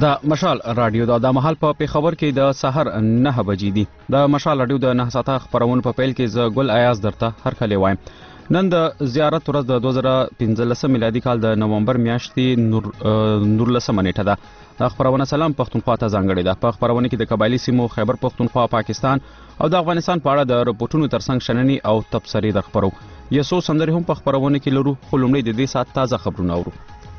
د مشال رادیو د مهال په پیښور کې د سحر 9 بجې دي. د مشال رادیو د 9 ساعته خبرونه په پیل کې ز ګل ایاز درته هر کله وایم. نن د زیارت ورځ د 2015 میلادي کال د نومبر میاشتې نورلسمه نیټه ده. د خبرونه سلام پښتونخوا ته ځانګړې ده. په خبرونه کې د قبایلی سیمو خیبر پښتونخوا، پاکستان او د افغانستان په اړه د رپورټونو ترڅنګ شننې او تبصرې در خبرو. یسو سندري هم په خبرونه کې لرو، خو لومړی د دې سات تازه خبرونه اورو.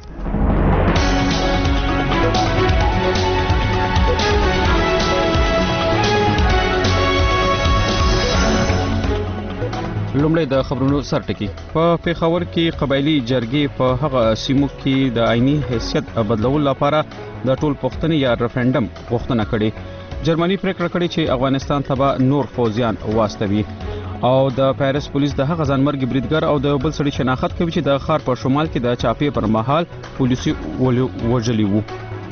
لومړی د خبرونو سرټکی. په پیښور کې قبایلی جرګې په هغه سیمو کې د آئینی حیثیت بدلولو لپاره د ټول پښتني یا ریفرندم غوښتنه کړې. جرمني پریکړه کړې چې افغانستان ته به نور فوجیان واستوي او د پاریس پولیس د هغه ځانمرګي بریدګر او د بل سړي شناخت کوي چې د ښار په شمال کې د چاپې پر مهال پولیسي وژلي وو.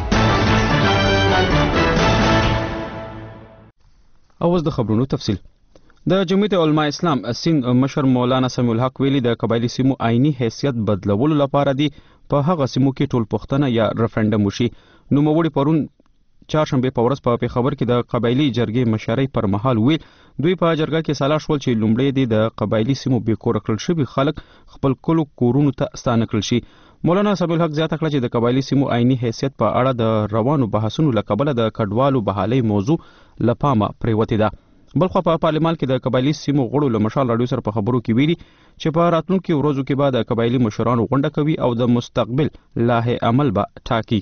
اوس د خبرونو تفصیل. د جمعیت علماء اسلام سیند مشر مولانا سمیع الحق ویلي د قبایلی سیمو آئینی حیثیت بدلولو لپاره دی په هغه سیمو کې ټول پښتنه یا ریفرندم وشي. نو موړي پرون چهارشنبه په ورځ په پیښور کې د قبایلی جرګې مشرۍ پر مهال ویل دوی په جرګه کې سلا شول چې لومړی دی د قبایلی سیمو به کور کړل شوی خلک خپل کورونو ته ستانه کړل شي. مولانا سمیع الحق زیاته کړه چې د قبایلی سیمو آئینی حیثیت په اړه د روانو بحثونو لکبله د کډوالو بحالي موضوع لپامه پریوتی ده. بلخو په پارلمان کې د قبایلی سیمو غړو له مشال رادیو سره په خبرو کې ویلي چې په راتلونکو ورځو کې به د قبایلی مشرانو غونډه کوي او د مستقبل لایحه عمل به ټاکي.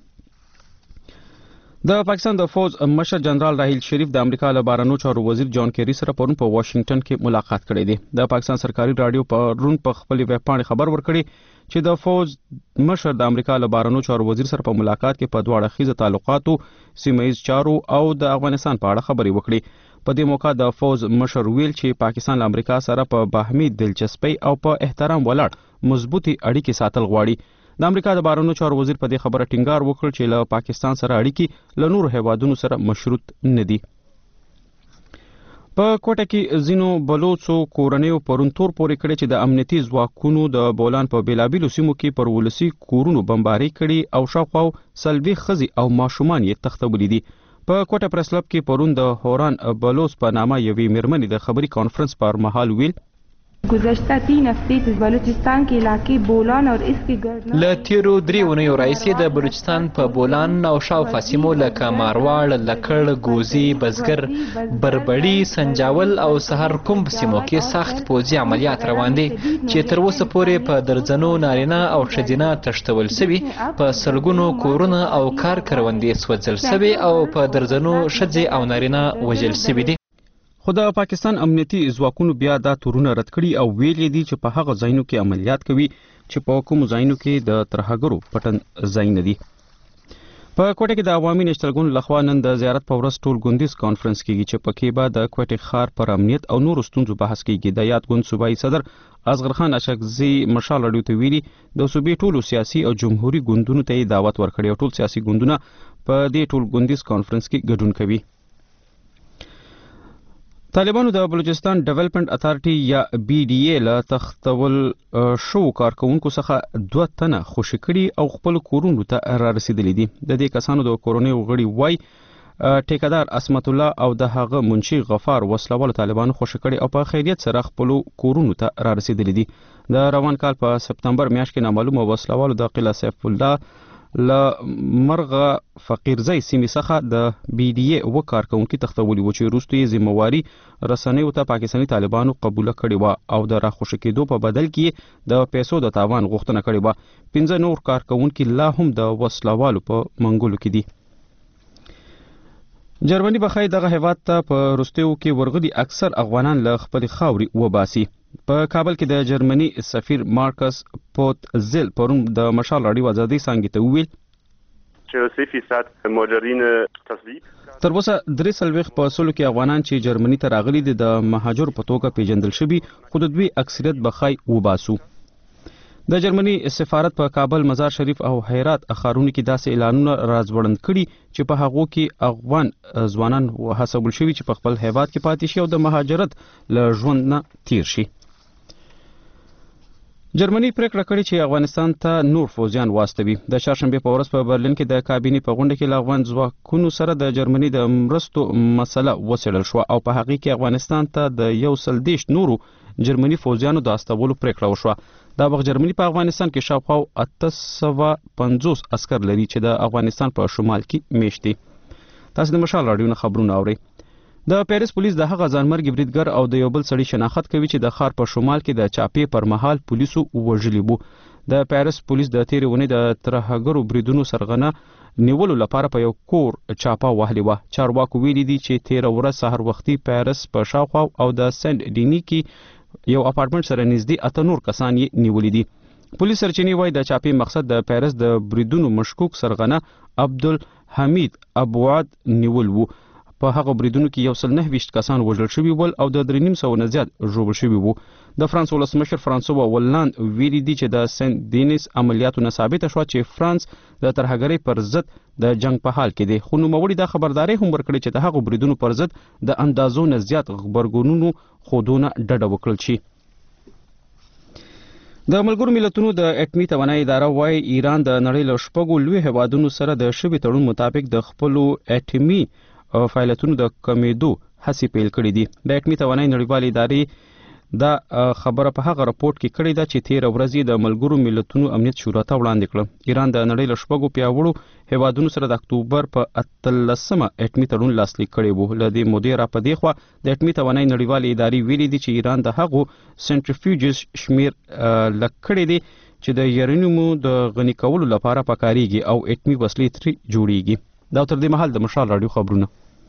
د پاکستان د فوج مشر جنرال راحیل شریف د امریکا له بهرنیو چارو وزیر جان کیری سره پرون په واشنگټن کې ملاقات کړې ده. د پاکستان سرکاري رادیو پرون په خپل ویب پاڼې خبر ورکړي چې د فوج مشر د امریکا له بهرنیو چارو وزیر سره په ملاقات کې په دوه اړخیزه تعلقاتو، سیمه‌ایز چارو او د افغانستان په اړه خبرې وکړي. په دې موقع د فوج مشر ویل چې پاکستان له امریکا سره په باهمي دلچسپي او په احترام ولاړ مضبوطي اړیکې ساتل غواړي. د امریکا د بهرنیو چارو وزیر په دې خبره ټینګار وکړ چې له پاکستان سره اړیکې له نورو هیوادونو سره مشروط نه دي. په کوټه کې زینو بلوچو کورنیو پرون تور پورې کړي چې د امنیتي ځواکونو د بولان په بیلابیلو سیمو کې پر ولسی کورونو بمباري کړي او شاوخوا سلبي خزي او ماشومان یې تختبلي دي. په کوټه پریس کلب کې پرون د هوران بلوچ په نامه یوې میرمنې د خبري کانفرنس پر مهال ویل گذشته 3 هفته از بلوچستان کې علاقې بولان او اسکی ګرد له تیرو 3 اونیو راځي د بلوچستان په بولان او شاوخوا سیمو لکه مارواړ، لکړ، ګوزي، بزګر، بربړی، سنجاول او سحر کوم سیمو کې سخت پوځي عملیات روان دي چې تر اوسه پورې په درځنو نارینه او ښځینه تښتول شوي، په سلګونو کورونه او کار کروندې سوځل شوي او په درځنو ښځې او نارینه وژل شوي دي. خو د پاکستان امنیتي ځواکونو بیا دا تورونه رد کړي او ویلي دي چې په هغه ځایونو کې عملیات کوي چې په کوم ځایونو کې د ترهګرو پټن ځایونه دي. په کوټه کې د عوامي نشتل ګوند لخوا نن د زیارت په ورځ ټول ګوندیز کانفرنس کیږي چې پکې به د کوټه ښار پر امنیت او نور ستونزو بحث کیږي. د یاد ګوند صوبایي صدر اصغر خان اشکزي مشال رادیو ته ویلي د صوبې ټولو سیاسي او جمهوریت ګوندونو ته دعوت ورکړي او ټول سیاسي ګوندونه په دې ټول ګوندیز کانفرنس کې ګډون کوي. طالبانو د بلوچستان ډیولپمنٹ اتھارټي یا بی ډي اے له تختول شو کارکونکو څخه 2 تنه خوشي کړي او خپل کورونو ته را رسیدلي دي. د دې کسانو د کورونو غړي وای ټیکدار اسمت الله او د هغه منشي غفار وسلوال طالبانو خوشي کړي او په خیریت سره خپل کورونو ته را رسیدلي دي. د روان کال په سپتمبر میاشت کې نامعلومه وسلوال د قلعه سیف الله ل مرغه فقیرزی سیمې څخه د بی ډي اے وکارکونکو تختولي و چې وروسته یې ذمہواری رسنیو ته پاکستاني طالبانو قبول کړي و او د راخوشي کېدو په بدل کې د پیسو د تاوان غوښتنه کړې و. 15 نور کارکونکو لا هم د وسلوالو په منګولو کې دي. جرمني بخای دغه هیواد ته په روسیو کې ورغلي اکثر افغانان له خپل خاوري وباسي. په کابل کې د جرمني سفیر مارکس پوتزل پرون د مشال رادیو ازادي څنګه ته ویل چې 3% مهاجرین تصویب تر اوسه 3 په سلو کې افغانان چې جرمني ته راغلي دي د مهاجر په توګه پیژندل شوي، خو د دوی اکثریت بخای وباسو. د جرمني سفارت په کابل، مزار شریف او هرات ښارونو کې داسې اعلانونه راځوړند کړي چې په هغو کې افغان ځوانان هڅول شوي چې په خپل هیواد کې پاتې شي او د مهاجرت له ژوند نه تیر شي. جرمني پریکړه کړې چې افغانستان ته نور فوجیان واستوي. د چهارشنبه په ورځ په برلین کې د کابینې په غونډه کې له افغان ځواکونو سره د جرمني د مرستو مسله وڅېړل شوه او په هغې کې افغانستان ته د 130 نورو جرمني فوجیانو د استولو پریکړه وشوه. دا وخت جرمني په افغانستان کې شاوخوا 850 عسكر لري چې د افغانستان په شمال کې میشت دي. تاسو د مشال رادیو نه خبرونه اورئ. د پیرس پولیس د هغه ځانمرګي بریدګر او د یو بل سړي شناخت کوي چې د ښار په شمال کې د چاپې پر مهال پولیسو وژلي وو. د پیرس پولیس د تیرې اونۍ د ترهګرو بریدونو سرغنه نیولو لپاره په یو کور چاپه وهلې وه. چارواکو ویلي دي چې تیره ورځ سهار وختي پیرس په شاوخوا او د سنت ډیني کې یو اپارټمنټ سره نږدې 8 نور کسان یې نیولي دي. پولیس سرچینې وایي د چاپې مقصد د پیرس د بریدونو مشکوک سرغنه عبدالحمید ابوعد نیول وو. په هغه بریدونو کې 129 کسان وژل شوي ول او د 350 نه زیات ژوبل شوي وو. د فرانس ولسمشر فرانسوا ولاند ویلي دي چې د سنت دینیس عملیاتو نه ثابته شوه چې فرانس د ترهګرۍ پر ضد د جنگ په حال کې دی. خو نوموړي دا خبرداري هم ورکړې چې د هغو بریدونو پر ضد د اندازو نه زیات غبرګونونو ښودونه ډډه وکړل شي. د ملګرو ملتونو د اټمي توانایي اداره وايي ایران د نړۍ له شپږو لوی هیوادونو سره د شوي تړون مطابق د خپلو اټمي فعالیتونو د کمیدو هڅې پیل کړې دي. د اټمي توانایي نړیوالې ادارې دا خبره په هغه راپورټ کې کړې ده چې تیره ورځ د ملګرو ملتونو امنیت شورا ته وړاندې کړه. ایران د نړۍ له شپږو پیاوړو هیوادونو سره د اکتوبر په 18مه اټمي تړون لاسلیک کړی وو. له دې مودې را په دې خوا د اټمي توانایي نړیوالې ادارې ویلي دي چې ایران د هغو سنټریفیوجز شمیر لږ کړی دی چې د یورانیومو د غني کولو لپاره پکارېږي او اټمي وسلې ترې جوړیږي. دا تر دې مهال د مشال رادیو خبرونه.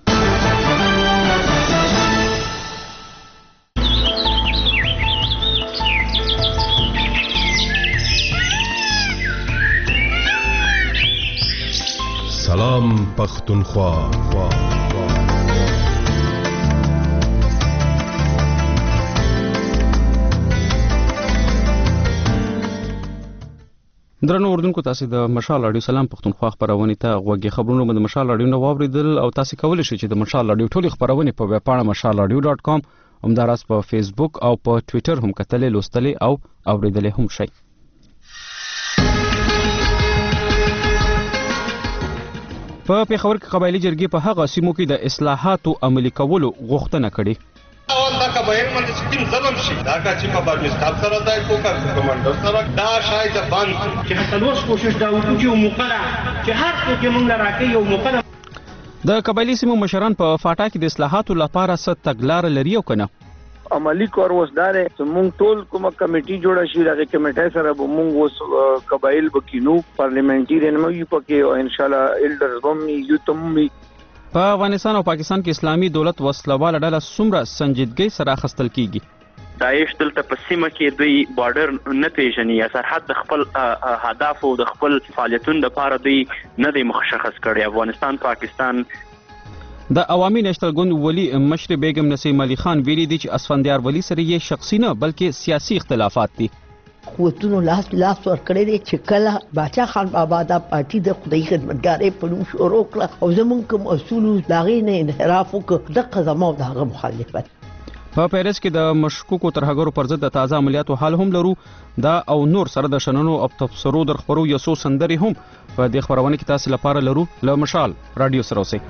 سلام پختونخوا. درنو اردوونکو تاسو د مشال رادیو سلام پختونخوا خبرونه ته غوږی خبرونه د مشال رادیو نو واوریدل او تاسو کولی شئ چې د مشال رادیو ټولې خبرونه په ویب پاڼه mashalradio.com همداراز په فیسبوک او په ټوئیټر هم کتلې لوستلې او اوریدلې هم شئ. په پیښور کې قبایلی جرګې په هغه سیمو کې د اصلاحاتو عملي کولو غوښتنه کړې. اول دا قبایل باندې چې ظلم شي دا چې په باندې سره دا کوکا کمانډر سره دا شاید باندې چې تلوس کوشش دا وکړي چې موقعه چې هر څوک موږ راکې یو موقعه. د قبایلی سیمو مشران په فاټا کې د اصلاحاتو لپاره ست تګلار لري او کنه. عملی کار وسدار مونږ ټول کومه کمیټي جوړه شي دغه کمیټه سره به مونږ وس قبایل بکینو پارلیمنټریان مې پکې او ان شاء الله ایلډرز هم یو تمومي. په افغانستان او پاکستان کې اسلامي دولت وسلواله ډله څومره سنجیدګۍ سره اخیستل کیږي. داعش دلته په سیمه کې دوی بارډر نه پیژني یا سرحد د خپل هدف او د خپل فعالیتونو لپاره دوی نه دی مشخص کړی. افغانستان پاکستان د عوامي نېشنل ګوند ولی مشر بیگم نسیم علي خان ویلي دي چې اسفندیار ولی سره یې شخصي نه بلکې سیاسي اختلافات دي. قوتونو لاس ورکړی دی چې کله باچا خان بابا د پارټي د خدای خدمتګارۍ په نوم شروع کړه او زمونږ کوم اصولو د هغې نه انحراف وکړ دغه زما او د هغه مخالفت. په پیرس کې د مشکوکو ترهګرو پر ضد د تازه عملیاتو حال هم لرو. دا او نور سره د شننو او تبصرو در خبرو یو څو سندرې هم په دې خبرونه کې تاسو لپاره لرو. له مشال رادیو سره اوسئ.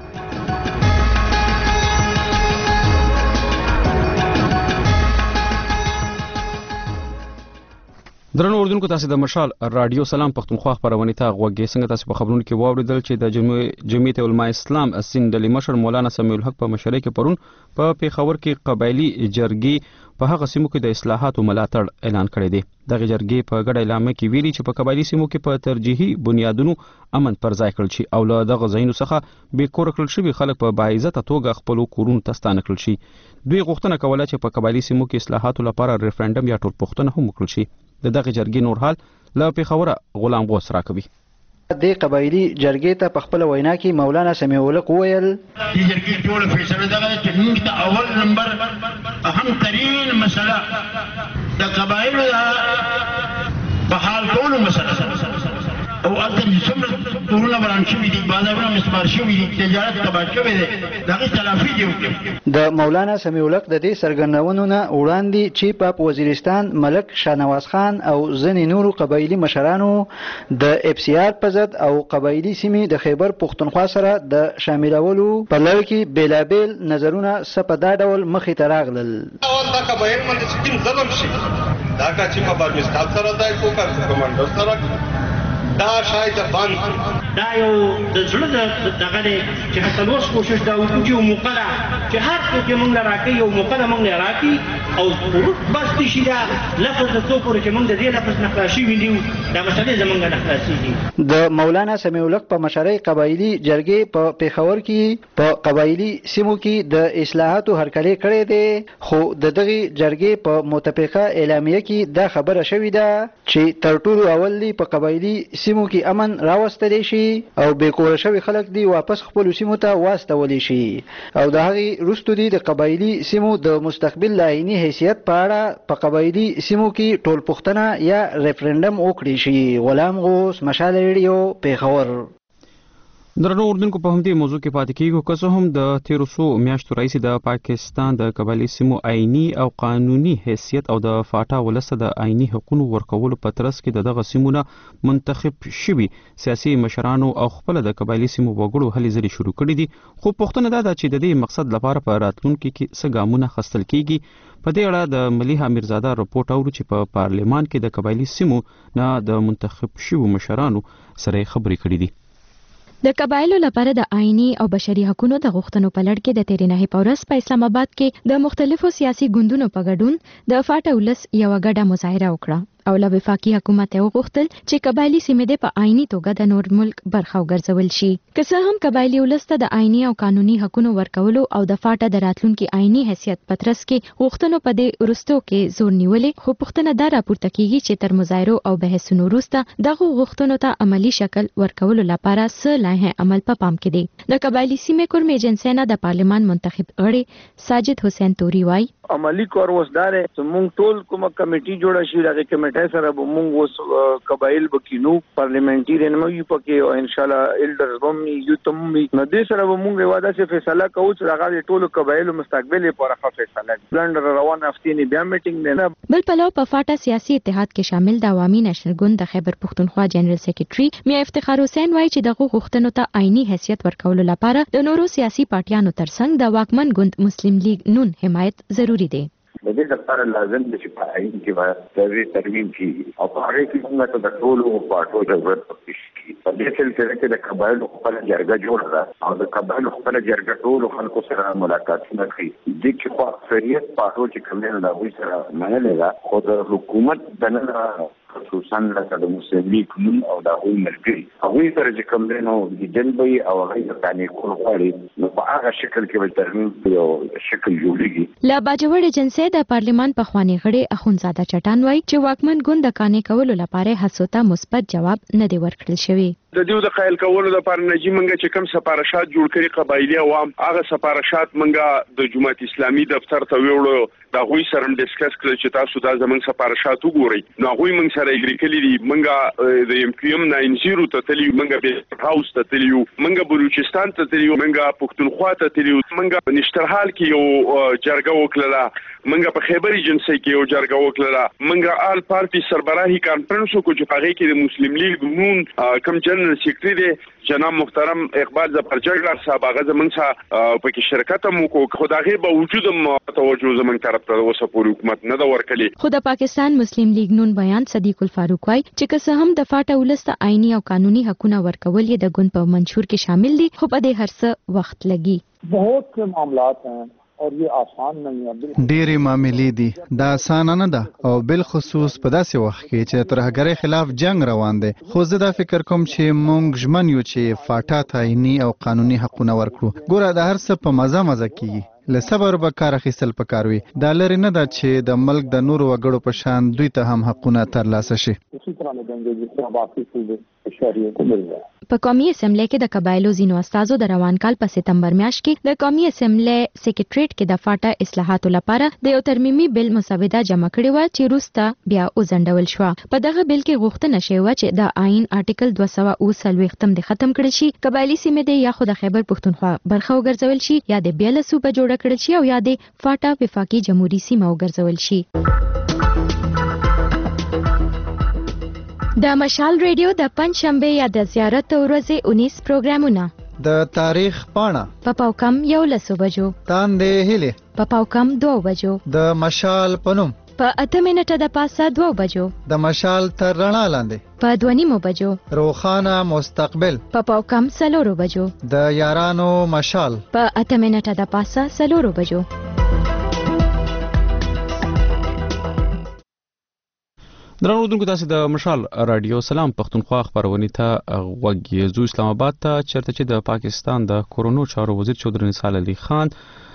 درنو اردوونکو تاسو د مشال رادیو سلام پختونخوا خبرونه ته غوږی څنګه تاسو په خبرونو کې واوریدل چې د جمعیت علماء اسلام سند ډلې مشر مولانا سمیع الحق په مشرۍ کې پرون په پیښور کې قبایلی جرګې په هغه سیمو کې د اصلاحاتو ملاتړ اعلان کړی دی. دغه جرګې په ګډه اعلامیه کې ویلي چې په قبایلی سیمو کې په ترجیحي بنیادونو امن پر ځای کړل شي او له دغه ځایونو څخه بې کوره کړل شوي خلک په باعزته توګه خپلو کورونو ته ستانه کړل شي. دوی غوښتنه کوله چې په قبایلی سیمو کې اصلاحاتو لپاره ریفرنډم یا ټولپوښتنه هم وکړل شي. د دغه جرګې نور حال له پیښوره غلام غوث راکوي. د قبایلی جرګې ته په خپل وینا کې مولانا سمیع الحق وویل چې جرګې ټول فیصله دغه چې موږ ته اول نمبر اهم ترین مسله د قبایلو په حال کولو مسله او اصل څومره کورونه وران شوي دي بازارونه مسمار شوي دي تجارت تباه شوی دی د هغې تلافي دې وکړي. د مولانا سمیع الحق د دې څرګندونو نه وړاندې چې په وزیرستان ملک شاهنواز خان او ځینې نورو قبایلي مشرانو د اف سی آر په ضد او قبایلي سیمې د خیبر پښتونخوا سره د شاملولو په لړ کې بېلابېل نظرونه څه په دا ډول مخې ته راغلل. دا قبایل باندې چې کوم ظلم شي دا کا چې په پاکستان سره دا کوکا کمانډو سره دا شاید بند دا یو د زړه دغه دی چې هڅه اوس کوشش دا وکړو چې یو موقع ده چې هر څوک یې موږ له راکوي یو موقع ده موږ له راکوي او وروست بس دې شي دا لفظ د څو پورې چې موږ د دې لفظ نه خلاص شوي دي دا مسلې زموږ نه خلاصېږي. د مولانا سمیع الحق په مشرۍ قبایلي جرګې په پېښور کې په قبایلي سیمو کې د اصلاحاتو هرکلی کړی دی خو د دغې جرګې په متفقه اعلامیه کې دا خبره شوې ده چې تر ټولو اول دی په قبایلي سیمو کې امن راوستلی شي او بې کوره شوي خلک دی واپس خپلو سیمو ته واستولی شي او د هغې وروستو دی د قبایلي سیمو د مستقبل لایني حیثیت په اړه په قبایلي سیمو کې ټولپوښتنه یا ریفرنډم وکړی شي. غلام غوث، مشال ریډیو، پېښور. درنو اردوونکو په همدې موضوع کې پاتې کېږو که څه هم د تېرو څو میاشتو راهیسې د پاکستان د قبایلي سیمو آئیني او قانوني حیثیت او د فاټا ولس ته د آئیني حقونو ورکولو په ترڅ کې د دغه سیمو نه منتخب شوي سیاسي مشرانو او خپله د قبایلي سیمو وګړو هلې ځلې شروع کړي دي خو پوښتنه دا ده چې د دې مقصد لپاره په راتلونکي کې څه ګامونه اخیستل کېږي. په دې اړه د ملیحه میرزاده رپورټ اورو چې په پارلمان کې د قبایلي سیمو نه د منتخب شوو مشرانو سره خبرې کړې دي. د قبایلو لپاره د آئینی او بشري حقوقو د غوښتنو په لړ کې د تیرې نهې په ورځ په اسلام آباد کې د مختلفو سیاسي ګوندونو په ګډون د فاټا ولس یوه ګډه مظاهره وکړه او له وفاقي حکومت یې وغوښتل چې قبایلي سیمې دې په آئیني توګه د نور ملک برخه وګرځول شي. که څه هم قبایلي ولس ته د آئیني او قانوني حقوقو ورکولو او د فاټا د راتلونکي آئیني حیثیت په ترڅ کې غوښتنو په دې وروستو کې زور نیولې خو پوښتنه دا راپورته کیږي چې تر مظاهرو او بحثونو وروسته دغه غوښتنو ته عملی شکل ورکولو لپاره څه لایحې عمل په پام کې دي. د قبایلي سیمې کورم ایجنسی نه د پارلمان منتخب غړي ساجد حسین توري وایي عملی کار اوس دا دی چې موږ ټول کومه کمیټي جوړه شي دغه کمیټې سره به موږ اوس قبایل بکینو پارلیمنټریان مو یو پکې او ان شاء الله ایلډرز هم یو تم نو دې سره به موږ واده چې فیصله کوو چې هغه ټول قبایل مستقبل لپاره فیصله پلان روان هفتې بیا میټینګ نه. بل پلو په فاټا سیاسي اتحاد کې شامل د عوامي نېشنل ګوند د خیبر پښتونخوا جنرال سیکریټري میا افتخار حسین وایي چې دغه غوښتنو ته آئینی حیثیت ورکولو لپاره د نورو سیاسي پارټیانو ترڅنګ د واکمن ګوند مسلم لیگ نون حمایت ضروری دی. د دې لپاره لازم دی چې په آئین کې باید ترمیم کیږي او په هغه کې موږ ته د ټولو پارټو ضرورت پېښ په دې سلسله کې د قبایلو خپل جرګه جوړه ده او د قبایلو خپل جرګه ټولو خلکو سره ملاقاتونه کوي. د کې په اکثریت پارټو چې کوم نه راوي سره منلې ده خو د حکومت دننه خصوصا لکه د مسلم لیگ نون او د هغوی ملګري هغوی سره چې کوم دی نو لیدل به وي او هغوی د قانع کولو غواړي نو په هغه شکل کې به ترمیم یو شکل جوړېږي. له باجوړ ایجنسۍ د پارلمان پخوانی غړي اخوندزاده چټان وایي چې واکمن ګوند د قانع کولو لپاره هڅو ته مثبت جواب نه دی ورکړل شوی. د دیو د قایل کولو لپاره نجی منګه چې کوم سفارشات جوړ کړي قبایلی عوام هغه سفارشات منګه د جماعت اسلامي دفتر ته ویوړو دا غوي سره ډیسکس کړل چې تاسو دا زمنګ سفارشات وګورئ نو غوي منګ سره اګری کړي دي منګه د ام کیو ام 90 ته تلیو منګه به هاوس ته تلیو منګه بلوچستان ته تلیو منګه پښتونخوا ته تلیو منګه نشترحال کې یو جرګه وکړه منګه په خیبر ایجنسی کې یو جرګه وکړه منګه آل پارټي سربراهي کانفرنس کو چې هغه کې د مسلم لیگ نون کم جنرال سیکریټری دی جناب محترم اقبال ظفرجګړه صاحب هغه زمنګ سره پکې شرکت مو کو خدای به وجود توجه زمنګ طرف ته اوسه پوری حکومت نه دا ورکړي. خو د پاکستان مسلم لیگ نون بیان صدیق الفاروق وايي چې که څه هم د فاټا ولسته آئینی او قانوني حقوقونه ورکول یې د ګوند په منشور کې شامل دي خو په دې هر څه وخت لګي. بہت سے معاملات ہیں اور یہ آسان نہیں ہے. ډېرې معاملې دي دا آسان نه ده او بل خصوص په داسې وخت کې چې ترهګرۍ خلاف جنگ روان دی خو زه دا فکر کوم چې موږ ژمن یو چې فاټا ته آئیني او قانوني حقونه ورکړو. ګوره د هر څه په مزه کیږي له صبر به کار اخیستل پکار وي دا لري نه ده چې د ملک د نورو وګړو په شان دوی ته هم حقونه ترلاسه شي. په قومي اسمبلی کې د قبایلو ځینو استازو د روان کال په سپتمبر میاشت کې د قومي اسمبلی سیکریټریټ کې د فاټا اصلاحاتو لپاره د یو ترمیمي بل مسوده جمع کړې و چې وروسته بیا وزندول شو. په دغه بل کې غوښتنه شوې و چې د آئین آرټیکل 240 د ختم کړي شي، قبایلی سیمې د یا خو د خیبر پښتونخوا برخه وګرځول شي یا د بیل صوبه جوړه کړي شي او یا د فاټا وفاقي جمهوریت سیمه وګرځول شي. د مشال ریډیو د پنځشنبه یا د زیارت ورځې 19 پروګرامونه د تاریخ پاڼه په پاوکم 11 بجو، تاندې هلي په پاوکم 2 بجو، د مشال پنوم په 8 منټه د پاسه 2 بجو، د مشال تر رڼا لاندې په 2:30 بجو، روخانه مستقبل په پاوکم 4 بجو، د یارانو مشال په 8 منټه د پاسه 4 بجو. درنو اوریدونکو، تاسو د مشال رادیو سلام پښتونخوا خبرونه ته غوږی زو اسلام آباد ته چرته چې د پاکستان د کورونو چارو وزیر چودري نثار علي خان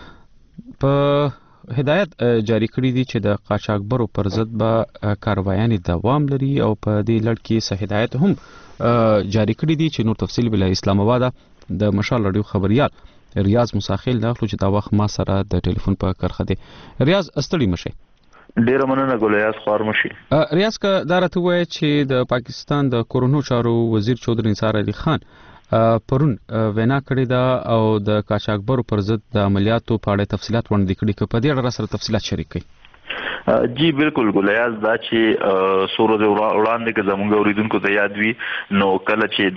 په هدایت جاری کړی دي چې د قاچاقبرو پر ضد به کاروایانې دوام لري او په دې لړ کې سه هدایت هم جاری کړی دي چې نور تفصیل بل اسلام آباد د مشال رادیو خبريال ریاض مساخیل داخلو چې دا وخت ما سره د ټلیفون په کرخه دی. ریاض استړی مشه. ډیره مننه ګولیاس خور مشي. ریاض کا دا راته وایي چې د پاکستان د کورونو چارو وزیر چودري نثار علي خان پرون وینا کړې ده او د قاچاقبرو پر ضد د عملیاتو په اړه تفصيلات وړاندې کړي. که په دې اړه سره تفصيلات شریک کړئ. جی بالکل ګولیاس دا چې سورو د وړاندې کې زموږ اوریدونکو ته یاد وي نو کله چې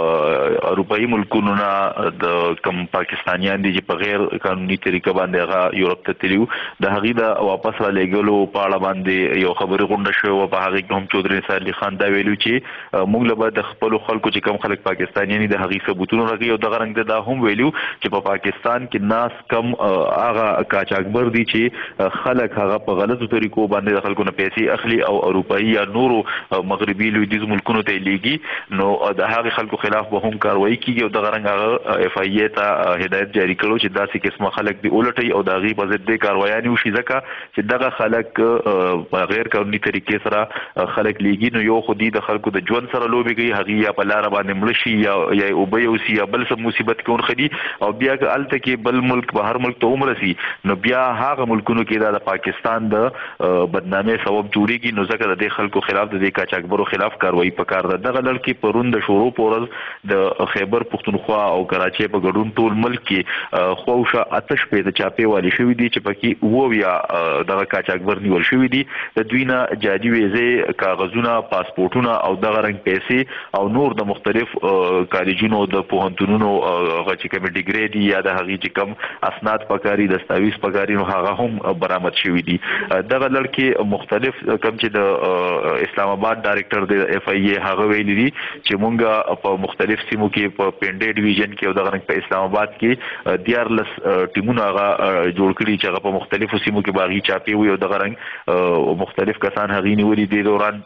د اروپאי ملکونو نه د کم پاکستانیان دي چې په غیر قانوني طریقه باندې هغه یورپ ته تللیو د هغې د واپس را لېږلو په اړه باندې یو خبرې غونډه شوې وه. په هغې کې هم چودري نثار علي خان دا ویلو چې موږ له به د خپلو خلکو چې کم خلک پاکستانیان دي د هغې ثبوتونه راکوي او دغه رنګ دا هم ویلو چې په پاکستان کې ناس کم هغه قاچاقبر دي چې خلک هغه په غلطو طریقو باندې د خلکو نه پیسې اخلي او اروپאי یا نورو مغربي لویدیځ ملکونو ته لیږي نو د هغه خلکو خلاف به هم کاروایی کیږي او دغه رنګ هغه اف ای ای ته هدایت جاری کړو چې داسې قسمه خلک دی اولټي او د هغې په ضد د کاروایانې وشي ځکه چې دغه خلک په غیر قانوني طریقې سره خلک لیږي نو یو خو د خلکو د ژوند سره لوبې کوي هغې یا په لاره باندې مړه شي یا اوبه یوسي یا بل څه مصیبت کې ونښدي او بیا که هلته کې بل ملک به هر ملک ته ومرسي نو بیا هغه ملکونو کې دا د پاکستان د بدنامي سبب جوړیږي نو ځکه د دې خلکو خلاف د دې قاچاقبرو خلاف کاروایی پکار ده. دغه لړ کې پرون د شروع پورز د خیبر پښتونخوا او کراچۍ په ګډون ټول ملک کې خوښه آتش په د چاپې والی شوې دي چې پکې وو دغه قاچاقبر نیول شوې دي. د دوی نه جعلي ویزې کاغذونه پاسپورټونه او دغه رنګ پیسې او نور د مختلف کالجونو د پوهنتونونو هغه چې کوم ډیګري دي یا د هغې چې کوم اسناد پکاري دستاویز پکاري نو هغه هم برآمد شوي دي. دغه لړ کې مختلف کم چې د اسلام آباد ډایریکټر د اف ای ای هغه ویلي دي چې مونږ په مختلف سیمو کې په پنډې ډیویژن کې او دغه رنګ په اسلام آباد کې 14 ټیمونه هغه جوړ کړي چې هغه په مختلفو سیمو کې باغی چاپی وي او دغه رنګ مختلف کسان هغې نیولي دي دوران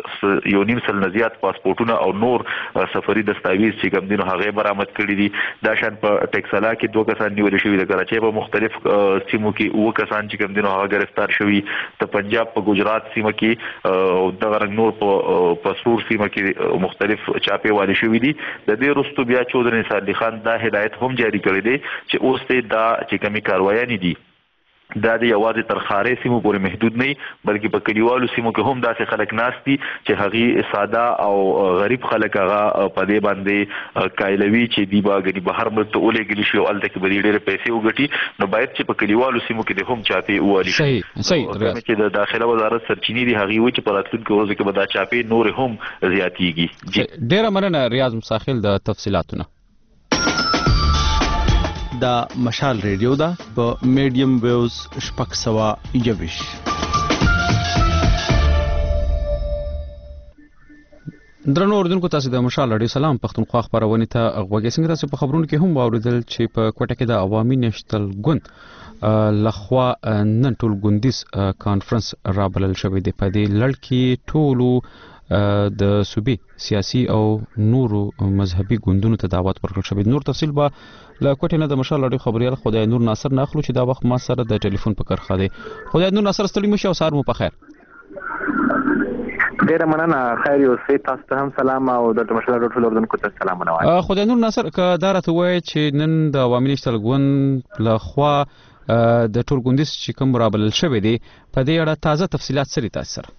1.5 سل نه زیات پاسپورټونه او نور سفري دستاویز چې کوم دي نو هغه برآمد کړي دي. دا شان په ټیکسلا کې 2 کسان نیول شوي د کراچۍ په مختلف سیمو کې 9 کسان چې کوم دي نو هغه گرفتار شوي. ته پنجاب په ګجرات سیمه کې او دغه رنګ نور په سرور سیمه کې مختلف چاپې والي شوي دي. د دې وروسته بیا چودري نثار علي خان دا هدایت هم جاری کړی دی چې اوس ته دا چې کومې کاروایانې دي دا د یوازې تر ښاري سیمو پورې محدود نه بلکې په کلیوالو سیمو کې هم داسې خلک ناست دي چې هغې ساده او غریب خلک هغه په دې باندې قایلوي چې دوی به ګنې بهر ملک ته ولېږلي شي او هلته کې به دې ډېرې پیسې وګټي نو باید چې په کلیوالو سیمو کې د هم چاپې ووالي شي. کومې چې د داخله وزارت سرچینې دي هغې وایي چې په راتلونکو ورځو کې به دا چاپې نورې هم زیاتېږي. ډېره مننه ریاض مساخیل د تفصیلاتونه. دا مشال ریډیو دا په میډیم ویوز 621. درنو اوریدونکو، تاسو د مشال رادیو سلام پښتونخوا خبرونه ته غوږی څنګه تاسو په خبرونو کې هم واوریدل چې په کوټه کې د عوامي نېشنل ګوند لخوا نن ټول ګوندیز کانفرنس رابلل شوی دی. په دې لړ کې ټولو د صوبې سیاسي او نورو مذهبي ګوندونو ته دعوت ورکړل شوی. نور تفصیل به له کوټې نه د مشال رادیو خبريال خدای نور ناصر نه اخلو چې دا وخت ما سره د ټلیفون په کرخه دی. خدای نور ناصر ستړي مشه او سهار مو په خیر. ډیره مننه. خیر اوسئ. تاسو ته هم سلام او د مشاله ټول اردوونکو ته سلامونه وایم. خدای نور ناصر که دا راته وایي چې نن د عوامي نشتل ګوند لخوا د ټولګوندیز چې کوم رابلل شوی دی په دې اړه تازه تفصيلات سره تاسو سره.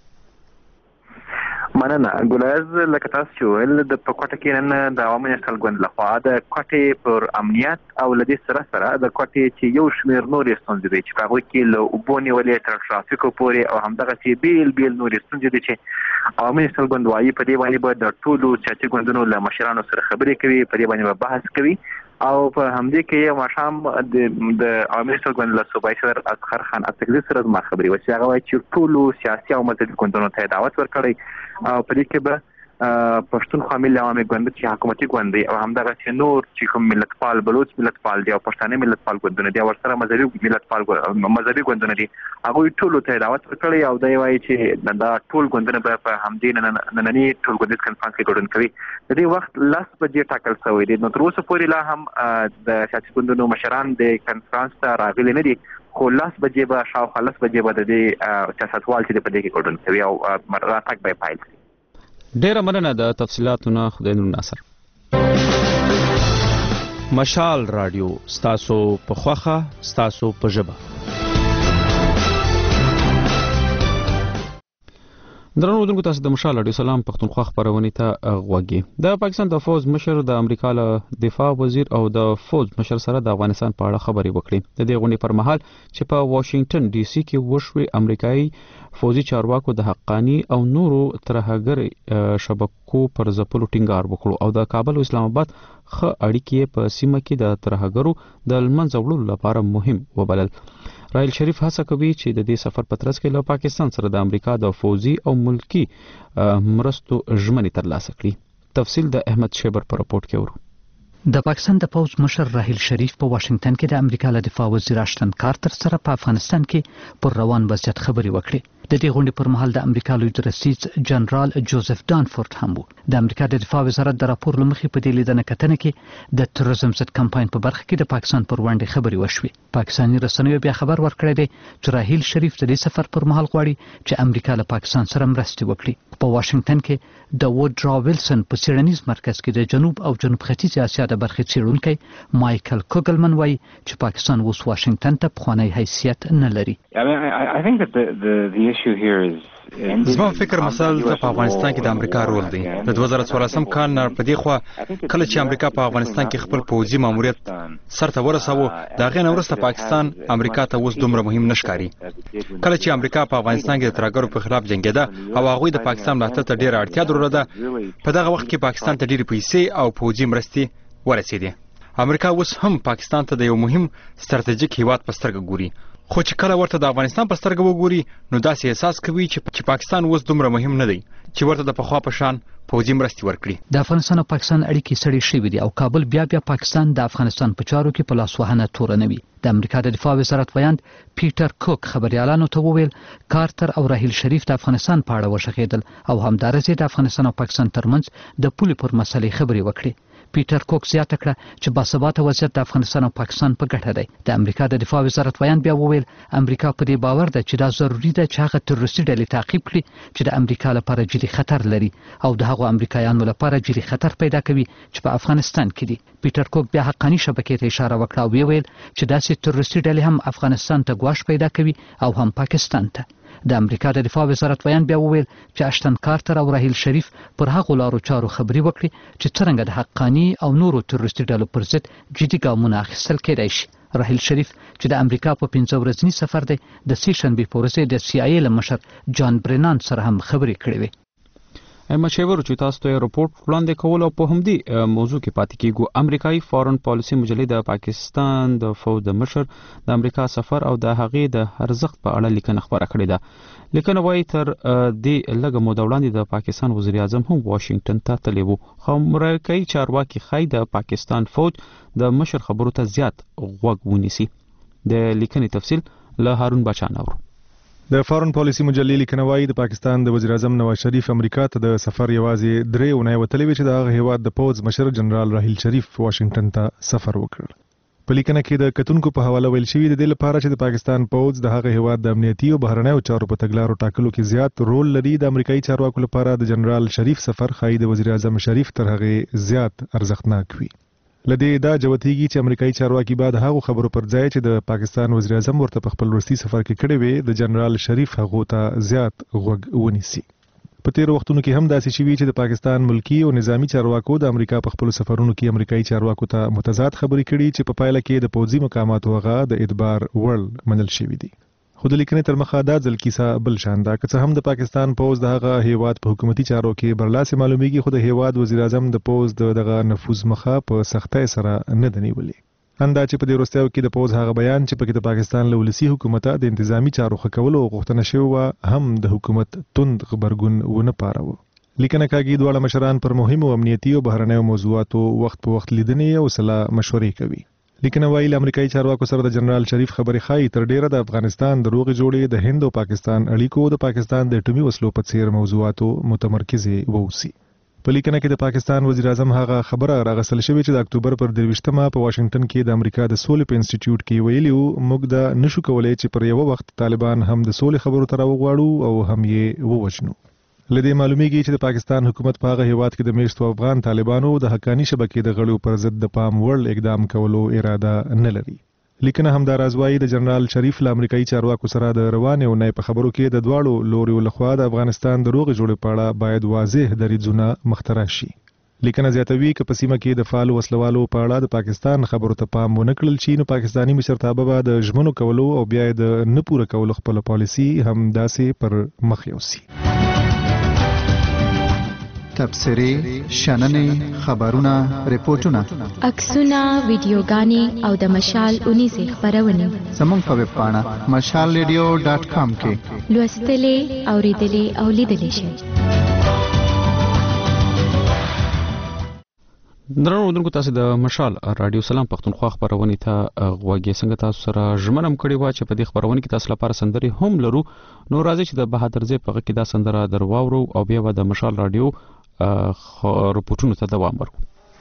مننه ګلایز. لکه تاسو چې ویل د په کوټه کې نن د عوامي نشتل ګوند لخوا د کوټې پر امنیت او لدې سره د کوټې چې یو شمېر نورې ستونزې دي چې په هغه کې له اوبو نیولې تر ټرافیکو پورې او همدغه چې بیل نورې ستونزې دي چې عوامي نشتل ګوند وايي په دې باندې به د ټولو سیاسي ګوندونو له مشرانو سره خبرې کوي، په دې باندې به بحث کوي او په همدې کې یو ماښام د عوامي نشتل ګوند له صوبایي صدر اصغر خان اڅکزي سره ما خبرې وشي. هغه وایي چې ټولو سیاسي او مذهبي ګوندونو ته دعوت ورکړی او په دې کې به پښتونخوا ملي عوامي ګوند چې حکومتي ګوند دی او همدغه چې نور چې کوم ملتپال بلوچ ملتپال دی او پښتانه ملتپال ګوندونه دي او ورسره مذهبي ګوندونه دي هغوی ټولو ته دعوت ورکړی او دی وایي چې دا ټول ګوندونه به په همدې ننني ټولګوندیز کنفرانس کې ګډون کوي. د دې وخت 10 بجې ټاکل شوی دی. نو تر اوسه پورې لا هم د سیاسي ګوندونو مشران د کنفرانس ته راغلي نه دي، خو 10 بجې به شاوخوا 10 بجې به د دې سیاستوال چې په دې کې ګډون کوي او راتګ به پیل شي. ډیره مننه د تفصيلاتونو. خدای نور ناصر. مشال رادیو ستاسو په خوخه ستاسو په ژبه. درنو اردوونکو تاسو د مشال رادیو سلام پښتونخوا خبرونه ته غوږی. د پاکستان د فوج مشر د امریکا له دفاع وزیر او د فوج مشر سره د افغانستان په اړه خبرې وکړې. د دې غونډې پر مهال چې په واشنگټن ډي سي کې وشوي امریکایي فوجي چارواکو د حقانی او نورو ترهګر شبکو پر ځپلو ټینګار وکړو او د کابل او اسلام آباد خه اړیکې په سیمه کې د ترهګرو د لمنځه وړلو لپاره مهم وبلل. راحیل شریف هڅه کوي چې د دې سفر په ترڅ کې له پاکستان سره د امریکا د فوجي او ملکی مرستو ژمنې ترلاسه کړي. تفصیل د احمد شیبر په راپورټ کې ورو. د پاکستان د پوز مشر راحیل شریف په واشنگټن کې د امریکا له دفاع وزیر اشتن کارتر سره په افغانستان کې پر روان وضعیت خبرې وکړې. د دې غونډې پر مهال د امریکا لوی رئیس جنرال جوزف دانفورد هم وو. د امریکا د دفاع وزارت د راپور لمخې په دې لیدنه کتنه کې د تروریزم ضد کمپاین په برخه کې د پاکستان پر وړاندې خبرې وشوي. پاکستاني رسنیو بیا خبر ورکړی دی چې راحیل شریف د دې سفر پر مهال غواړي چې امریکا له پاکستان سره مرستې وکړي. په واشنگټن کې د وودرا ویلسن په څېړنیز مرکز کې د جنوب او جنوب ختیځ اسیا د برخې څېړونکی مایکل کوګلمن وایي چې پاکستان اوس واشنگټن ته پخوانی حیثیت نه لري. زما فکر مسل په افغانستان کې د امریکا رول دی. د 2014 کال نه په دې خوا کله چې امریکا په افغانستان کې خپل پوځي ماموریت سرته ورساوه دا غي نه ورسته پاکستان امریکا ته اوس دومره مهم نشکاري. کله چې امریکا په افغانستان کې د ترهګرو په خلاف جنگیده او هغه د پاکستان ملاتړ ته ډیره اړتیا درلوده، په دغه وخت کې پاکستان ته ډیره پیسې او پوځي مرستې ورسېدې. امریکا اوس هم پاکستان ته د یو مهم ستراتیژیک هیواد په سترګه ګوري، خو چې کله ورته د افغانستان په سترګه وګوري نو داسې احساس کوي چې پاکستان اوس دومره مهم نه دی چې ورته د پخوا په شان پوځي مرستې ورکړي. د افغانستان او پاکستان اړیکې سړې شوې دي او کابل بیا پاکستان د افغانستان په چارو کې په لاس وهنه تورنوي. د امریکا د دفاع وزارت ویاند پیټر کوک خبريالانو ته وویل کارتر او راحیل شریف د افغانستان په اړه وشخېدل او همدارسه د افغانستان او پاکستان ترمنځ د پولې پر مسلې خبرې وکړي. پیټر کوک زیاته کړه چې باثباته وضعیت د افغانستان او پاکستان په ګټه دی. د امریکا د دفاع وزارت ویاند بیا وویل امریکا په دې باور ده چې دا ضروری ده چې هغه تروریستي ډلې تعقیب کړي چې د امریکا لپاره جدي خطر لري او د هغو امریکایانو لپاره جدي خطر پیدا کوي چې په افغانستان کې دي. پیټر کوک بیا حقانی شبکې ته اشاره وکړه او ویل چې داسې تروریستي ډلې هم افغانستان ته ګواښ پیدا کوي او هم پاکستان ته. د امریکا د دفاع وزارت ویاند بیا وویل چې اشتن کارتر او راحیل شریف پر هغو لارو چارو خبرې وکړي چې څرنګه د حقانی او نورو تروریستي ډلو پر ضد جدي ګامونه اخیستل کېدای شي. راحیل شریف چې د امریکا په 15 ورځني سفر دی د سې شنبې په ورځ د سی آی ای له مشر جان برینان سره هم خبرې کړې وې. احمد شیبر چې تاسو ته رپورټ وړاندې کول او په همدې موضوع کې پاتې کیږو. امریکایي فارن پالیسي مجلې د پاکستان د فوج د مشر د امریکا سفر او د هغې د ارزښت په اړه لیکنه خبره کړې ده. لیکنه وايي تر دې لږه موده وړاندې د پاکستان وزیر اعظم هم واشنگټن ته تللی و، خو امریکایي چارواکي ښایي د پاکستان فوج د مشر خبرو ته زیات غوږ ونیسي. د لیکنې تفصیل له هارون بچا نورو. د فارن پالیسي مجلې لیکنه وايي د پاکستان د وزیر اعظم نواز شریف امریکا ته د سفر یوازې 3 اونۍ وتلې چې د هغه هیواد د پوز مشر جنرال راحیل شریف واشنگټن ته سفر وکړ. په لیکنه کې د کتونکو په حواله ویل شوي د دې لپاره چې د پاکستان پوځ د هغه هیواد د امنیتي او بهرنیو چارو په تګلارو ټاکلو کې زیات رول لري، د امریکایي چارواکو لپاره د جنرال شریف سفر ښایي د وزیر اعظم شریف تر هغې زیات ارزښتناک وي. لدې دا جوتېږي چې امریکایي چارواکي بعد هغو خبرو پر ځای چې د پاکستان وزیر اعظم ورته په خپل وروستي سفر کې کړې وي د جنرال شریف هغو ته زیات غوږ ونیسي. په تیرو وختونو کې هم داسې شوي چې د پاکستان ملکی او نظامی چارواکو د امریکا په خپل سفرونو کې امریکایي چارواکو ته متضاد خبرې کړي چې په پایله کې د پوځي مقاماتو هغه د اعتبار وړ منل شوي دي. خو د لیکنې تر مخه دا ځل کیسه بل شان ده، که څه هم د پاکستان پوځ د هغه هیواد په حکومتي چارو کې برلاسې معلومیږي، خو د هیواد وزیر اعظم د پوځ دغه نفوذ مخه په سختۍ سره نه ده نیولې. اندا چې په دې وروستیو کې د پوځ هغه بیان چې پکې د پاکستان له ولسي حکومت د انتظامی چارو ښه کولو غوښتنه شوې هم د حکومت توند غبرګون ونه پاروه. لیکنه کاږي دواړه مشران پر مهمو امنیتي او بهرنیو موضوعاتو وخت په وخت لیدنې او سلا مشورې کوي. لیکنه وایي له امریکایي چارواکو سره د جنرال شریف خبرې ښایي تر ډیره د افغانستان د روغې جوړې، د هند او پاکستان اړیکو، د پاکستان د اټومي وسلو په څیر موضوعاتو متمرکزې ووسی. په لیکنه کې د پاکستان وزیر اعظم هغه خبره راغستل شوې چې د اکتوبر پر 23مه په واشنگټن کې د امریکا د سولې په انسټیټیوټ کې ویلي وو موږ دا نشو کولای چې پر یو وخت طالبان هم د سولې خبرو ته راوغواړو او هم یې ووجنو. لدې معلومیږي چې د پاکستان حکومت په هغه هیواد کې د میشتو افغان طالبانو د حقانی شبکې د غړو پر ضد د پام وړ اقدام کولو اراده نه لري. لیکنه همدا راز وایي د جنرال شریف له امریکایي چارواکو سره د روانې اونۍ په خبرو کې د دواړو لوریو لخوا د افغانستان د روغې جوړې په اړه باید واضح دریځونه مخته راشي. لیکنه زیاتوي که په سیمه کې د فعال وسلوالو په اړه د پاکستان خبرو ته پام ونه کړل شي نو پاکستاني مشرتابه به د ژمنو کولو او بیا د نه پوره کولو خپل پالیسي هم داسې پر مخ یوسي. تبصرې، شننې، خبرونه، ریپورتونه، عکسونه، ویډیوګانې او د مشال اونیزې خپرونې زموږ په ویب پاڼه mashalradio.com کې لوستلې، اوریدلې او لیدلې شئ. درنو اوریدونکو، تاسو د مشال رادیو سلام پښتونخوا خبرونه ته غوږی څنګه تاسو سره ژمنم کړی و چې په دې خبرونه کې تاسو لپاره سندري هم لرو. نو راځي چې د بهادر زی په کې دا سندره درواورو او بیا به د مشال رادیو رپورټونو ته دوام ورکړو.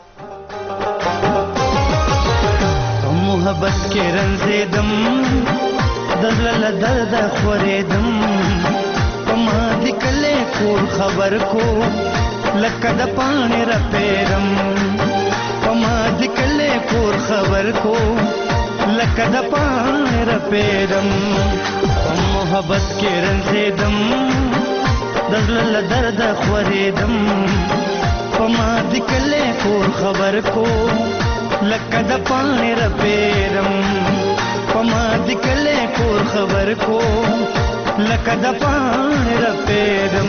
محبت کې رنځېدم دزل درد خورېدم پما دې کله کور خبر کو لکه د پانی رپېدم پما دې کله کور خبر کو لکه د پانی رپېدم محبت کې رنځېدم دزل درد خورېدم پما دې کله کور خبر کو لکه د پانی رپېدم پما دې کله کور خبر کو لکه د پانی رپېدم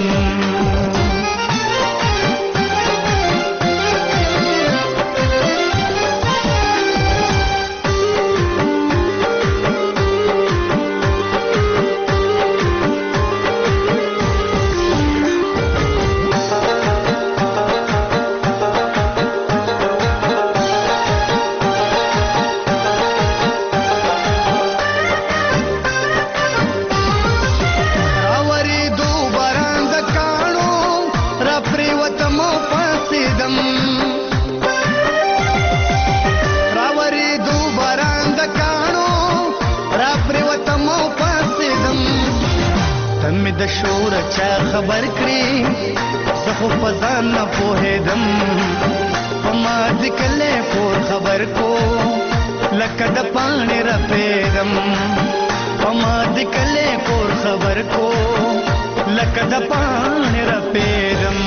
د شور چا خبر کړی زه خو په ځان نه پوهېدم پما دې کله کور خبر کو لکه د پانی رپېدم پما دې کله کور خبر کو لکه د پانی رپېدم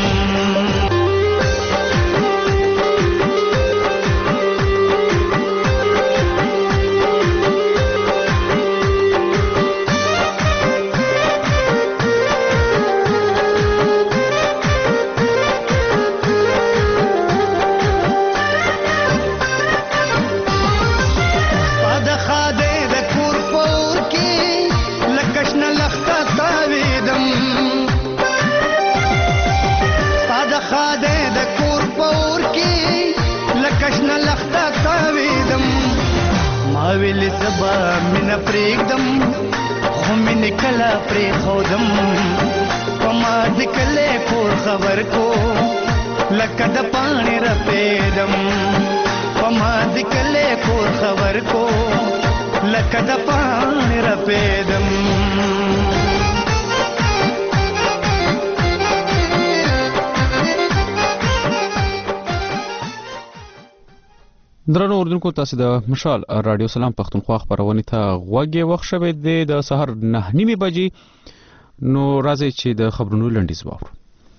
ویل سبا مینه پرېږدم خو مینې کله پرېښودم پما دې کله کور خبر کو لکه د پانی رپېدم پما ذکلې کور خبر کو لکه د پان رپیدم درنو اوردونکو تاسو د مشال رادیو سلام پښتونخوا خبرونه ته غوږی وخت شوه د سحر 9:30 بجې نو راځي چې د خبرونو لنډیز واورو.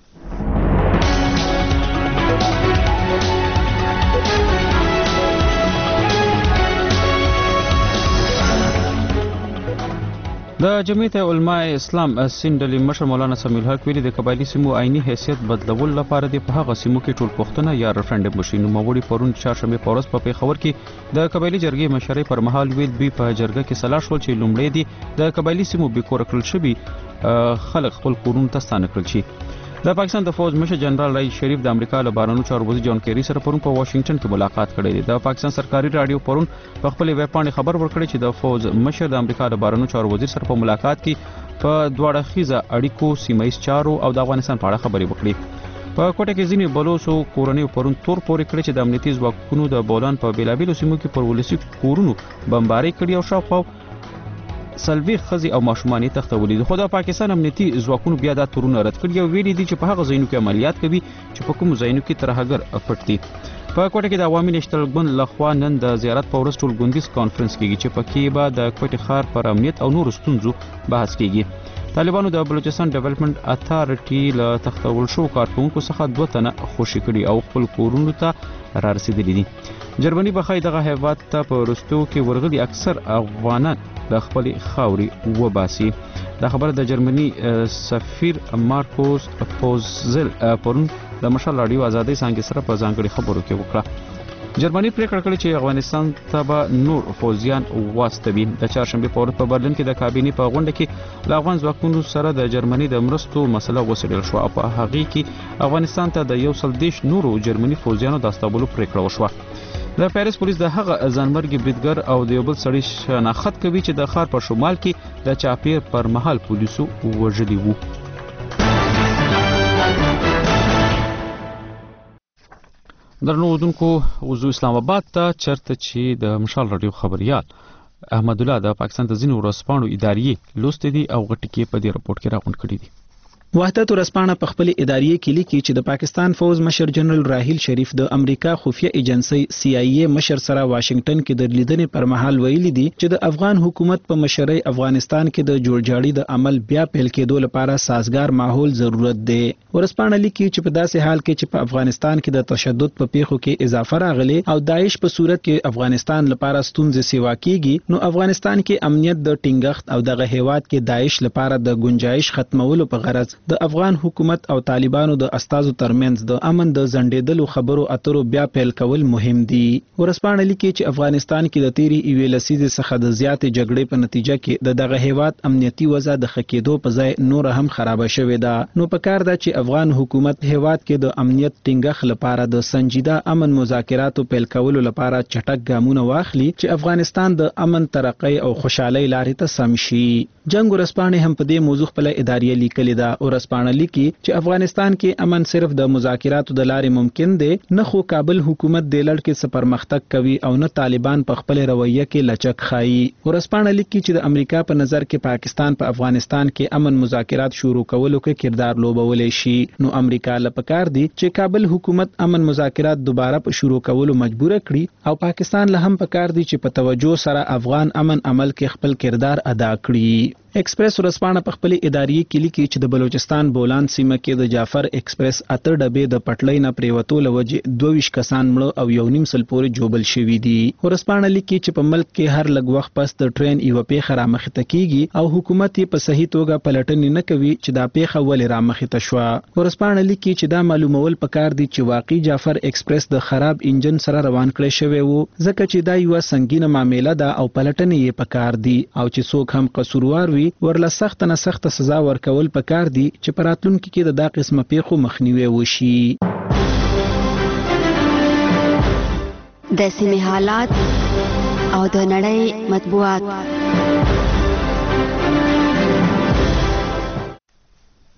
د جمعیت علماء اسلام سیندلی مشر مولانا سمیع الحق ویلي د قبایلی سیمو عیني حیثیت بدلول لپاره د په هغه سیمو کې ټول پښتنه یا ریفرندم وشي. نو موري پرون چهارشنبه په ورځ په پیښور کې د قبایلی جرګې مشرۍ پر مهال ویل دوی په جرګه کې سلا شول چې لومړی دي د قبایلی سیمو بیکور کړل شوي خلک خپل کورونو ته ستانه کړل شي. د پاکستان د فوج مشر جنرال راهیل شریف د امریکا له بهرنیو چارو وزیر جان کیری سره پرون په واشنگټن کې ملاقات کړې ده. د پاکستان سرکاري رادیو پرون په خپل ویب باندې خبر ورکړی چې د فوج مشر د امریکا له بهرنیو چارو وزیر سره په ملاقات کې په دواړه خیزه اړیکو سیمایي چارو او د افغانستان په اړه خبرې وکړې. په کوټه کې ځینې بلوچو کورنۍ پرون تور پورې کړی چې د امنیتي ځواکونو د بولان په بیلابیلو سیمو کې پر ولسی کورونو بمباري کړي او شاوخوا سلوي خزي او ماشومان تختولې دي. خو د پاکستان امنیتي ځواکونو بیا دا تورونه رد کړي او ویلي دي چې په هغه ځایونو کې عملیات کوي چې په کوم ځایونو کې ترهګر پټ دي. په کوټه کې د عوامي نېشنل ګوند لخوا نن د زیارت په ورځ ټول ګوندیز کانفرنس کیږي چې پکې به د کوټه ښار پر امنیت او نور ستونزو بحث کیږي. طالبانو د بلوچستان ډیولپمنٹ اتھارټي له تختول شو کارکونکو څخه 2 تنه خوشي کړي او خپل کورونو ته را رسیدلي دي. جرمني بخای دغه هیواد ته په ورستو کې ورغلي اکثر افغانان د خپل خاوري وباسي. دا خبره د جرمني سفیر مارکوس پوزل پرون د مشال رادیو ازادي څنګه سره په ځانګړي خبرو کې وکړه. جرمني پریکړه کړې چې افغانستان ته به نور فوجیان واستوي. د چهارشنبه په ورځ په برلین کې د کابینې په غونډه کې د افغان ځواکونو سره د جرمني د مرستو مسله وڅېړل شو او په هغه کې افغانستان ته د 130 نورو جرمني فوجیانو د استوبولو پریکړه وشوه. د پاریس پولیس د هغه ځانمرګي بریدګر او د یو بل سړي شناخت کوي چې د ښار په شمال کې د چاپیر پر مهال پولیسو وژلي وو. درنو اوردونکو وزو اسلام آباد ته چرته چې د مشال رادیو خبريال احمد الله د پاکستان د ځینو ورځپاڼو ادارې لوستې دي او غټکې په دې رپورت کې راغونډ کړي دي. وحدت ورځپاڼه په خپل ادارې کې لیکي چې د پاکستان فوج مشر جنرال راهیل شریف د امریکا خفیه ایجنسی CIA مشر سره واشنگټن کې د لیدنې پر مهال ویلي دي چې د افغان حکومت په مشرۍ افغانستان کې د جوړجاړي د عمل بیا پیل کېدو لپاره سازگار ماحول ضرورت دی. ورځپاڼه لیکي چې په داسې حال کې چې په افغانستان کې د تشدد په پیښو کې اضافه راغلي او داعش په صورت کې افغانستان لپاره ستونزې سیوا کیږي نو افغانستان کې امنیت د ټینګښت او دغه هیواد کې داعش لپاره د گنجائش ختمولو په غرض د افغان حکومت او طالبانو د استازو ترمنځ د امن د زندېدلو خبرو اترو بیا پیل کول مهم دي. ورځپاڼه لیکي چې افغانستان کې د تیری ایوې لسیزې څخه د زیاتې جګړې په نتیجه کې دغه هیواد امنیتي وضع د خکېدو په ځای نور هم خراب شوې ده. نو پکار ده چې افغان حکومت هیواد کې د امنیت ټینګښت لپاره د سنجیده امن مذاکراتو پیل کولو لپاره چټک ګامونه واخلي چې افغانستان د امن ترقۍ او خوشحالۍ لارې ته سم شي. جنگ ورځپاڼه هم په دې موضوع خپل ادارې لیکلې ده. ورځپاڼه لیکي چې افغانستان کې امن صرف د مذاکراتو د لارې ممکن دی نه خو کابل حکومت د لړ کې سپرمختګ کوي او نه طالبان په خپل رویه کې لچک خایي. ورځپاڼه لیکي چې د امریکا په نظر کې پاکستان په افغانستان کې امن مذاکرات شروع کولو کې کردار لوبولی شي. نو امریکا لپاره دی چې کابل حکومت امن مذاکرات دوباره په شروع کولو مجبور کړي او پاکستان له هم پکار دی چې په توجه سره افغان امن عمل کې خپل کردار ادا کړي. ایکسپریس ورځپاڼه په خپل ادارې کې لیکي چې د بلوچستان بولان سیمه کې د جعفر ایکسپریس اتر ډبې د پټلۍ نه پریوتو لوجه 22 کسان مړه او 1.5 سل پورې جوبل شوي دي. ورځپاڼه لیکي چې په ملک کې هر لږ وخت پس د ټرین یو پیښه رامخې ته کیږي او حکومت یې په صحیح توګه پلټنې نه کوي چې دا پیښه ولې رامخې ته شوه. ورځپاڼه لیکي چې دا معلومول پکار دي چې واقعي جعفر ایکسپریس د خراب انجن سره روان کړی شوی وو ځکه چې دا یو سنگینه معاملې ده او پلټنې یې پکار دي او چې څوک هم قصوروار ورله سخت نه سخت سزا ورکول پکار دي چې په راتلونکي کې د دا قسمه پیښو مخنیوي وشي. د سیمې حالات او د نړۍ مطبوعات.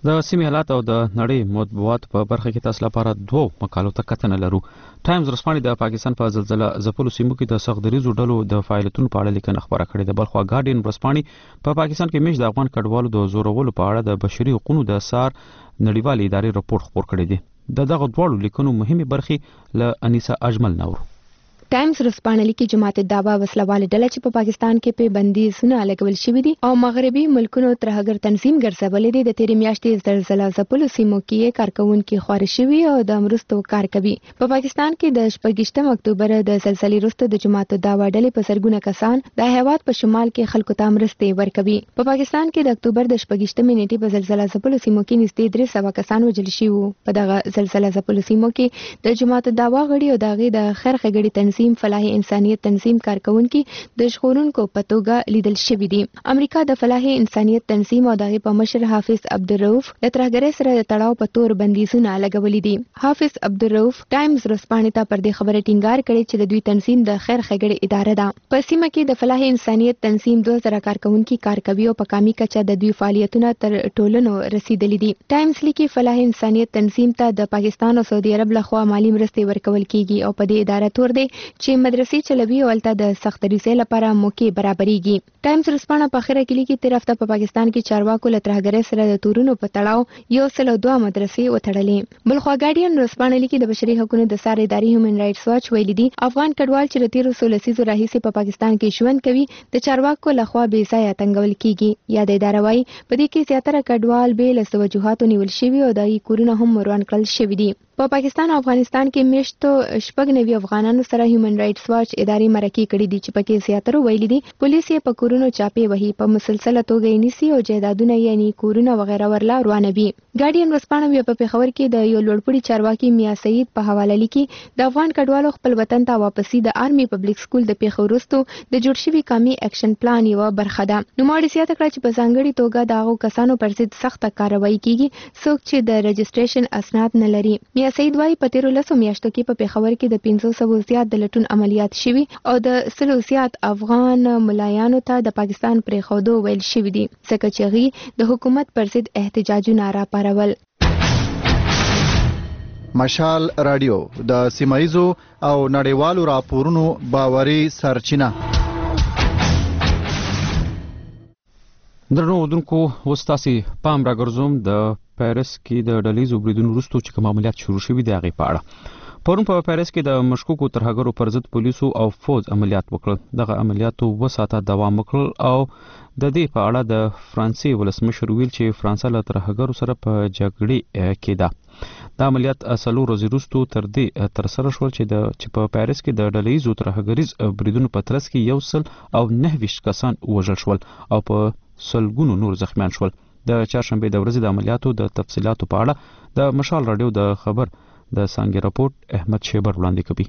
د سیمې حالات او د نړۍ مطبوعات په برخه کې تاسو لپاره دوه مقالو ته کتنه لرو. ټایمز ورځپاڼې د پاکستان په زلزلہ ځپلو سیمو کې د سختدریزو ډلو د فعالیتونو په اړه لیکنه خبره کړې ده. بلخوا ګارډین ورځپاڼې په پاکستان کې میش د افغان کډوالو د زورولو په اړه د بشري حقوقو د سار نړیوال ادارې راپور خپور کړی دی. دغه دواړو لیکنو مهمه برخې له انیسا اجمل نور. ټایمز ورځپاڼه لیکي جماعت دعوا وسلواله ډله چې په پاکستان کې په بندیزونه لګول شوې دي او مغربي ملکونو ترهګر تنظیم ګرځولې دي. د تیرې میاشتې زلزلہ ځپلو سیمو کې کارکونکو خوري شوی او د مرستو کار کوي. په پاکستان کې د 28 اکتوبر د زلزلې وروسته د جماعت دعوا ډلې په سرګونه کسان د هیواد په شمال کې خلکو ته مرستې ورکوي. په پاکستان کې د اکتوبر د 28 نیټې په زلزلہ ځپلو سیمو کې نږدې 300 کسان وژل شوي وو. په دغه زلزلہ ځپلو سیمو کې د جماعت دعوا غړي او دغه د خیر خګړي تنظیم فلاح انسانیت تنظیم کارکونکو د ژغورونکو په توګه لیدل شوی دي. امریکا د فلاح انسانیت تنظیم او دغه په مشر حافظ عبدالرؤف د ترهګرۍ سره د تړاو په تور بندیزونه لګولې دي. حافظ عبدالرؤف ټایمز ورځپاڼې ته پر دې خبره ټینګار کړی چې د دوی تنظیم د خیر خګړې اداره ده. په سیمه کې د فلاح انسانیت تنظیم 2000 کارکونکو کار کوي او په کامي کچه د دوی فعالیتونه تر ټولنو رسیدلي دي. ټایمز لیکي فلاح انسانیت تنظیم ته د پاکستان او سعودي عرب لخوا مالی مرستې ورکول کیږي او په دې اداره تور دی چې مدرسې چلوي او الته د سختدریزۍ لپاره موقع برابرېږي. ټایمز ورځپاڼه په اخره کې لیکي تیر هفته په پاکستان کې چارواکو له ترهګرۍ سره د تورونو په تړاو 102 مدرسې وتړلې. بلخوا ګارډین ورځپاڼه لیکي د بشري حقوقو د سار ادارې هیومن رائټس واچ ویلي دي افغان کډوال چې د 1300 لسیزو راهیسې په پاکستان کې ژوند کوي د چارواکو لخوا بې ځایه تنګول کیږي. یا د اداره وايي په دې کې زیاتره کډوال به له وجوهاتو نیول شوي او د کورونه هم مروان کړل شوي دي. په پاکستان او افغانستان کې میشتو 96 افغانانو سره هیومن رائټس واچ ادارې مرکه کړې دي چې پکې زیاتره ویلي دي پولیس یې په کورونو چاپې وهي په مسلسله توګه یې نیسي او جایدادونه یعنی کورونه وغیرہ ورلا روانوي. ګارډین ورځپاڼه په پیښور کې د یو لوړپوړي چارواکي میا سعید په حواله لیکي د افغان کډوالو خپل وطن ته واپسی د آرمي پبلک سکول د پیښور وروسته د جوړ شوي قومي اکشن پلان یو برخه ده. نو ماړي زیاته کړه چې په ځانګړي توګه د هغو کسانو پر ضد سخته کاروایی کیږي څوک چې د رجسټریشن اسناد نه لري. میا سعید وايي په 13 میاشتو کې په پیښور کې د 500 زیات د لټون عملیات شوي او د 100 زیات افغان ملایانو ته د پاکستان پرې خودو ویل شوی دي ځکه چې غي د حکومت پر ضد احتجاجونه راپارول. مشال رادیو د سیمایزو او نړیوالو راپورونو باوري سرچینه. درنو ودونکو وستاسي پام راګرځوم د پاریس کې د ډلیزو بریدونو وروسته چې کوم عملیات شروع شوي دي هغه په اړه. پرون په پاریس کې د مشکوکو ترهګرو پر ضد پولیسو او فوج عملیات وکړل. دغه عملیاتو 2 ساعته دوام وکړل او د دې په اړه د فرانسې ولسمشر ویل چې فرانسه له ترهګرو سره په جګړې کې ده. دا عملیات اصلو ورځې وروسته تر دې تر سره شول چې په پاریس کې د ډلیزو ترهګریز بریدونو په ترڅ کې 129 کسان وژل شول او په سلګونو نور زخمیان شول. د چهارشنبه د ورځې د عملیاتو د تفصيلاتو په اړه د مشال رادیو د خبر د سانګي راپورټ احمد شیبر وړاندې کوي.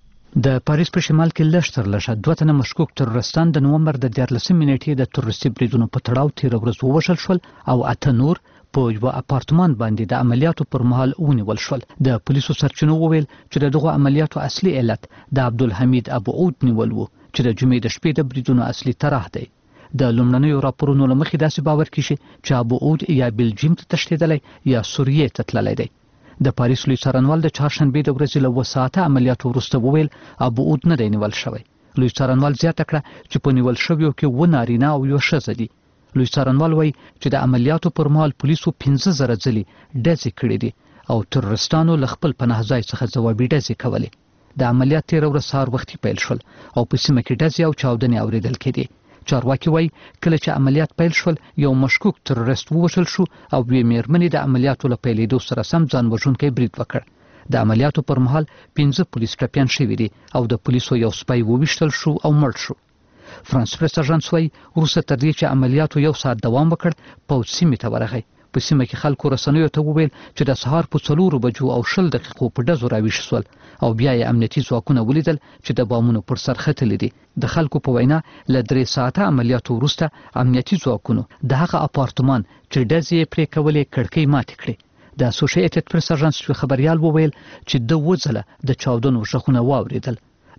د پاریس په شمال کې لږ تر لږه 2 تنه مشکوک ترورستان د نومبر د 14 نیټې د تروریستي بریدونو په تړاو تیر ورځ ووژل شول او 8 نور په یو اپارتمان باندې د عملیاتو پر مهال ونیول شول. د پولیسو سرچینو وویل چې دغه عملیاتو اصلي علت د عبدالحمید ابو عود نیول وو چې د جمعې د شپې د بریدونو اصلي طرح دی. د لومړنیو راپورونو لمخې داسې باور کیږي چې ابو عود یا بلجیم ته تښتېدلی یا سوریې ته تللی دی. د پاریس لوی څارنوال د چهارشنبې د ورځې له 2 ساعته عملیاتو وروسته وویل ابو عود نه دی نیول شوی. لوی څارنوال زیاته کړه چې په نیول شویو کې 2 نارینه او 1 ښځه دي. لوی څارنوال وایي چې د عملیاتو پر مهال پولیسو 15,000 ځلې ډزې کړې دي او ترورستانو له خپل پناه ځای څخه ځوابي ډزې کولې. د عملیات تیر ورځ سهار وختي پیل شول او په سیمه کې ډزې او چاودنې اورېدل کېدې. چارواکي وایي کله چې عملیات پیل شول یو مشکوک ترورست ووژل شو او یوې میرمنې د عملیاتو له پیلېدو سره سم ځان وژونکی برید وکړ. د عملیاتو پر مهال 15 پولیس ټپیان شوي دي او د پولیسو یو سپی وویشتل شو او مړ شو. فرانس پریس اژانس وایي وروسته تر دې چې عملیاتو 1 ساعت دوام وکړ پوځ سیمې ته ورغی. په سیمه کې خلکو رسنیو ته وویل چې د سهار په 4 بجو او 20 دقیقو په ډزو راویښ شول او بیا یې امنیتي ځواکونه ولیدل چې د بامونو پر سر ختلي دي. د خلکو په وینا له 3 ساعته عملیاتو وروسته امنیتي ځواکونو د هغه اپارتمان چې ډزې پرې کولې کړکۍ ماتې کړې. د اسوسییټډ پریس اژانس خبريال وویل چې د وځله د چاودنو ژغونه واوریدل.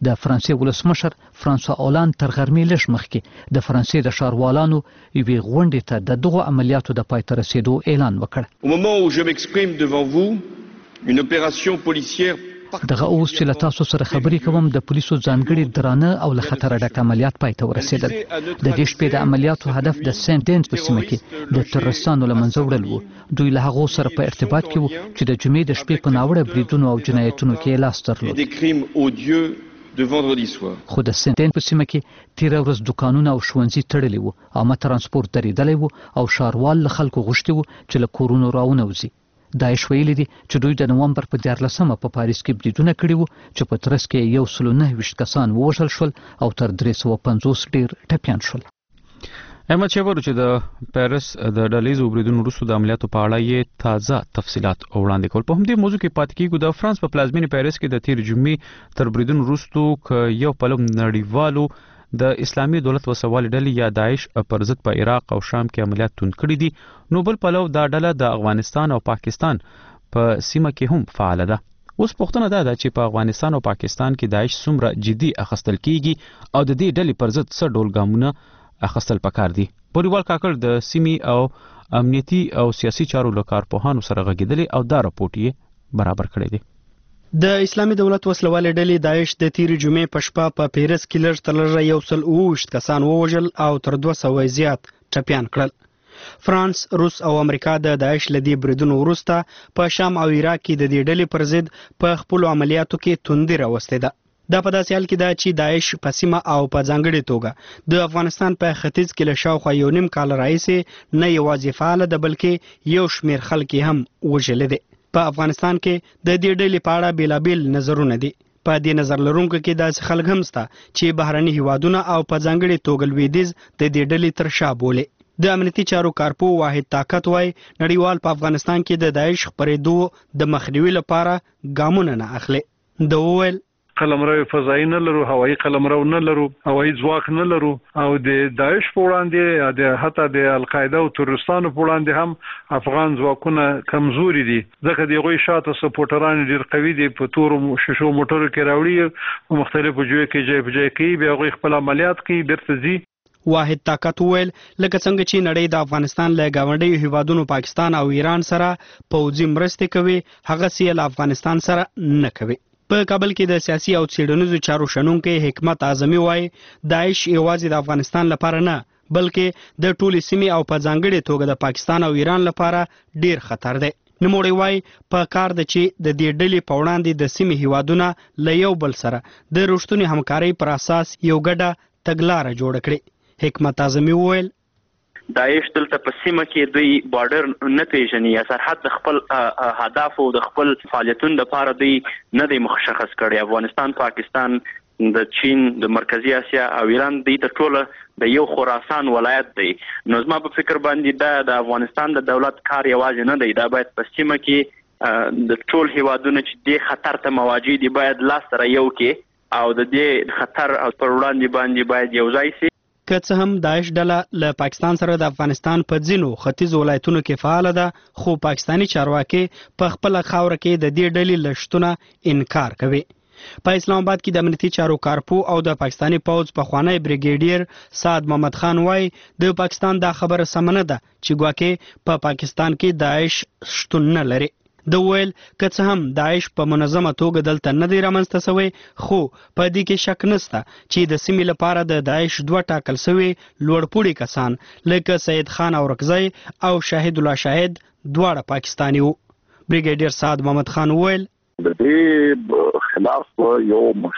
د فرانسې ولسمشر فرانسوا اولاند تر غرمې لږ مخکې د فرانسې د ښاروالانو یوې غونډې ته د دغو عملیاتو د پای ته رسېدو اعلان وکړ. Au moment où je m'exprime devant vous, une opération policière دغه اوس چې له تاسو سره خبرې کوم د پولیسو ځانګړي درانه او له خطره ډک عملیات پای ته ورسېدل. د دې شپې د عملیاتو هدف د سینټ ډینز په سیمه کې د تروریستانو له منځه وړل و. دوی له هغو سره په ارتباط کې وو چې د جمعې د شپې په ناوړه بریدونو او جنایتونو کې لاس درلود. خو د سینټ ډینز په سیمه کې تیره ورځ دکانونه او ښوونځي تړلي وو، عامه ترانسپورت درېدلی وو او ښاروال له خلکو غوښتي وو چې له کورونو راونوځي. داعش ویلي دي چې دوی د نومبر په 14مه په پاریس کې بریدونه کړي وو چې په ترڅ کې 129 کسان ووژل شول او تر 350 ډیر ټپیان شول. احمد شیبر چې د پاریس د ډلیزو بریدونو وروسته د عملیاتو په اړه یې تازه تفصیلات وړاندې کول. په همدې موضوع کې پاتې کېږو. د فرانس په پلازمینې پاریس کې د تیر جمعې تر بریدونو وروسته یو پلو نړیوالو د اسلامي دولت وسوال ډلې یا داعش پر ضد په عراق او شام کې عملیات تون کړي دي. نو بل پلو دا ډله د افغانستان او پاکستان په سیمه کې هم فعال ده. اوس پوښتنه دا ده چې په افغانستان او پاکستان کې داعش څومره جدي اخیستل کیږي او د دې ډلې پر ضد څه ډول ګامونه اخیستل پکار دي. بوریوال کاکړ د سیمې او امنیتي او سیاسي چارو له کارپوهانو سره غږېدلی او دا راپورټ یې برابر کړی دی. د اسلامي دولت وسلوالې ډلې داعش د تیرې جمعې په شپه په پیرس کې لږ تر لږه 129 کسان ووژل او تر 200 زیات ټپیان کړل. فرانس، روس او امریکا د داعش له دې بریدونو وروسته په شام او عراق کې د دې ډلې پر ضد په خپلو عملیاتو کې توندي راوستې ده. دا په داسې حال کې ده چې داعش په سیمه او په ځانګړې توګه د افغانستان په ختیځ کې له شاوخوا 1.5 کال راهیسې نه یوازې فعاله ده بلکې یو شمېر خلک یې هم وژلي دي. په افغانستان کې د دې ډلې په اړه بیلابیل نظرونه دي. په دې نظر لرونکو کې داسې خلک هم شته چې بهرني هیوادونه او په ځانګړې توګه لویدیځ د دې ډلې تر شا بولي. د امنیتي چارو کارپو واحد طاقت وای نړیوال په افغانستان کې د داعش خپرېدو د مخنیوي لپاره ګامونه نه اخلي. د وویل قلمرو فضایی نه لرو، هوایي قلمرو نه لرو، هوایي ځواک نه لرو او د داعش په وړاندې د حتی د القاعده او تروریستانو په وړاندې هم افغان ځواکونه کمزوري دي. ځکه د هغوی شاته سپورټران ډېر قوي دي، په تورو شیشو موټرو کې راوړي په مختلفو ځایو کې جای په جای کوي، بیا هغوی خپل عملیات کوي بیرته ځي. واحد طاقت وویل لکه څنګه چې نړۍ د افغانستان له ګاونډیو هیوادونو پاکستان او ایران سره پوځي مرستې کوي، هغسې یې له افغانستان سره نه کوي. په کابل کې د سیاسي او څېړنیزو چارو شنونکی حکمت اعظمي وایي داعش یوازې د افغانستان لپاره نه بلکې د ټولې سیمې او په ځانګړې توګه د پاکستان او ایران لپاره ډیر خطر دی. نوموړی وایي په کار ده چې د دې ډلې په وړاندې د سیمې هیوادونه له یو بل سره د رښتونې همکارۍ پر اساس یو ګډه تګلاره جوړه کړي. حکمت اعظمي وویل داعش دلته په سیمه کې دوی بارډر نه پیژني یا سرحد د خپل هدف او د خپل فعالیتونو لپاره دوی نه دی مشخص کړی. افغانستان، پاکستان، د چین، د مرکزی اسیا او ایران دوی ته ټوله د یو خراسان ولایت دی. نو زما په فکر باندې د افغانستان د دولت کار یوازې نه دی، دا باید په سیمه کې د ټول هیوادونو چې د خطر ته مواجه دي باید لاس سره یو کې او د دې خطر او پر وړاندې باید یو ځای شي. که څه هم داعش ډله له پاکستان سره د افغانستان په ځینو ختیځ ولایتونو کې فعاله ده، خو پاکستاني چارواکي په خپله خاوره کې د دې ډلې له شتونه انکار کوي. په اسلام آباد کې د امنیتي چارو کارپو او د پاکستاني پوځ پخوانی بریګیډیر سعد محمد خان وایي د پاکستان دا خبره سمه نه ده چې ګواکې په پاکستان کې داعش شتون نه لري. د ویل که څه هم داعش په منظمه توګه دلته نه دی رامنځته شوی، خو په دې کې شک نشته چې د سیمې لپاره د داعش 2 ټاکل شوي لوړپوړي کسان لکه سید خان اورکزی او شاهد الله شاهد دواړه پاکستاني وو. بریګیډیر سعد محمد خان ویل د دې خلاف یو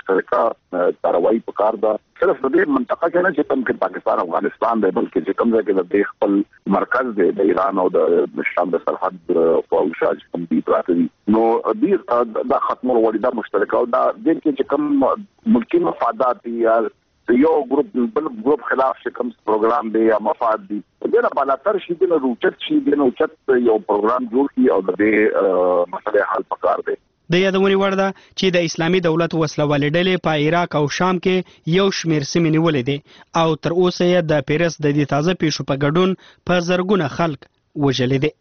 مشترکه کاروایی پکار ده، صرف د دې منطقه کې نه چې کوم کې پاکستان افغانستان دی بلکې چې کوم ځای کې د خپل مرکز دی د ایران او د شام د سرحد په شاج کوم دی پراته دي. نو دې دا ختمول وړي دا مشترکه او دا د کې چې کوم ملکی مفادات دي یا یو ګروپ بل ګروپ خلاف چې کوم پروګرام دی یا مفاد دي دا بالاتر شي د روچت شي د نوچت یو پروګرام جوړ کی او د مسلې حل پکار دی. د یادونې وړ ده چې د اسلامي دولت وسلوالې ډلې په عراق او شام کې یو شمېر سیمې نیولې دي او تر اوسه یې د پیرس د دې تازه پیښو په ګډون په زرګونه خلک وژلي دي.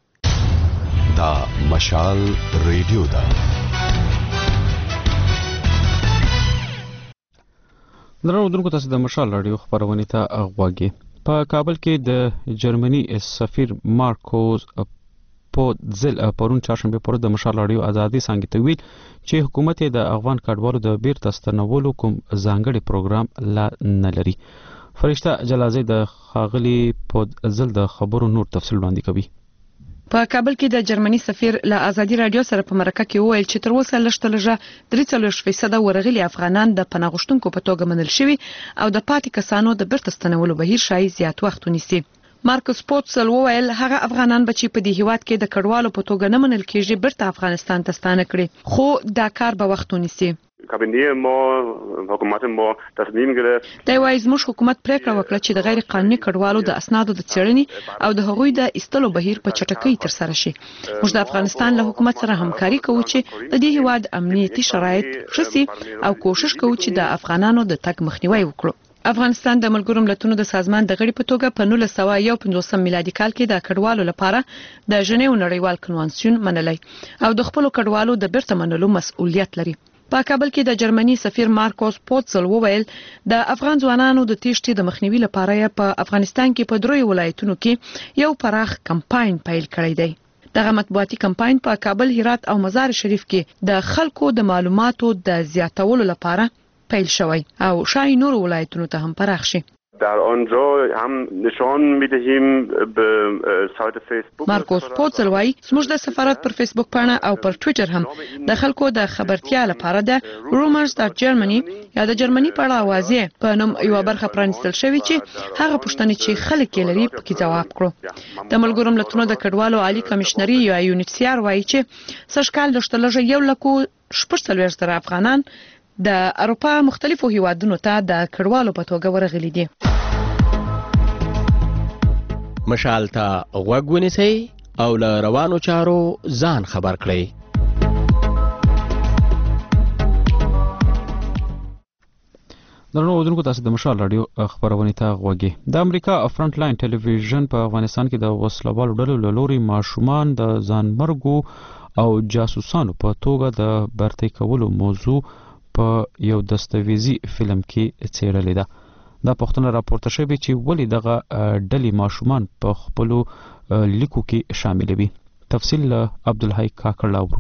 دا مشال ریډیو ده. درنو دونکو تاسو د مشال رادیو خبرونه ته غواګي. په کابل کې د جرمني سفیر مارکوس پوتزل پرون چهارشنبه پر د مشال رادیو ازادي څنګه ته ویل چې حکومت د افغان کډوالو د بیرته ستنولو کوم ځانګړي پروګرام لا نه لري. فرشته جلازه د خاغلی پوتزل د خبرو نور تفصیل وړاندې کوي. په کابل کې د جرمني سفیر له ازادي رادیو سره په مرکه کې وویل چې تر اوسه لږ 43% ورغلي افغانان د پناه غوښتونکو په توګه منل شوي او د پاتې کسانو د بیرته ستنولو بهیر شاید زیات وخت ونیسي. مارکوس پوتزل وویل هغه افغانان به چې په دې هیواد کې د کډوالو په توګه نه منل کېږي بیرته افغانستان ته ستانه کړي، خو دا کار به وخت ونیسي. کابینه ما حکومت ما تصمیم گرفت دا وايي زموږ حکومت پریکړه وکړه چې د غیر قانوني کډوالو د اسنادو د څېړنې او د هغوی د ایستلو بهیر په چټکۍ تر سره شي. موږ د افغانستان له حکومت سره همکاري کوو چې د دې هیواد امنیتي شرایط ښه شي او کوشش کوو چې د افغانانو د تګ مخنیوي وکړو. افغانستان د ملګرو ملتونو د سازمان د غړي په توګه په 1951 میلادي کال کې د کډوالو لپاره د ژنیو نړیوال کنوانسیون منلی او د خپل کډوالو د بیرته منلو مسؤلیت لري. په کابل کې د جرمني سفیر مارکوس پوتزل وویل د افغان ځوانانو د تېښتې د مخنیوي لپاره په افغانستان کې په 3 ولایتونو کې یو پراخ کمپاین پیل کړی دی. دغه مطبوعاتي کمپاین په کابل، هرات او مزار شریف کې د خلکو د معلوماتو د زیاتولو لپاره پیل شوی او شاید نور ولایتونو ته هم پراخ شي. در آنجا هم نشان می‌دهیم به سایت فیسبوک. مارکوس پوتزل وايي زموږ د سفارت پر فیسبوک پاڼه او پر ټوئیټر هم د خلکو د خبرتیا لپاره د rumors.germany یا د جرمني په اړه اوازې په نوم یو برخه پرانستل شوې چې هغه پوښتنې چې خلک یې لري پکې جواب کړو. د ملګرو ملتونو د کډوالو عالی کمشنري یا یونیسیار وايي چې سږکال د شتلږه 1,40,000 افغانان د اروپا مختلفو هیوادونو ته د کډوالو په توګه ورغلي دي. مشال ته غوږ ونیسئ او له روانو چارو ځان خبر کړئ. درنو اودونکو تاسو د مشال رادیو خبرونه ته غوږی. د امریکا فرنٹ لاین ټلویزیون په افغانستان کې د وسلوالو ډلو له لوري ماشومان د ځانمرګو او جاسوسانو په توګه د برتۍ کولو موضوع په یو دستاویزي فلم کې څېړلې ده. دا پوښتنه راپورته شوې چې ولې دغه ډلې ماشومان په خپلو لیکو کې شاملوي. تفصیل عبدالحی کاکړ لاورو.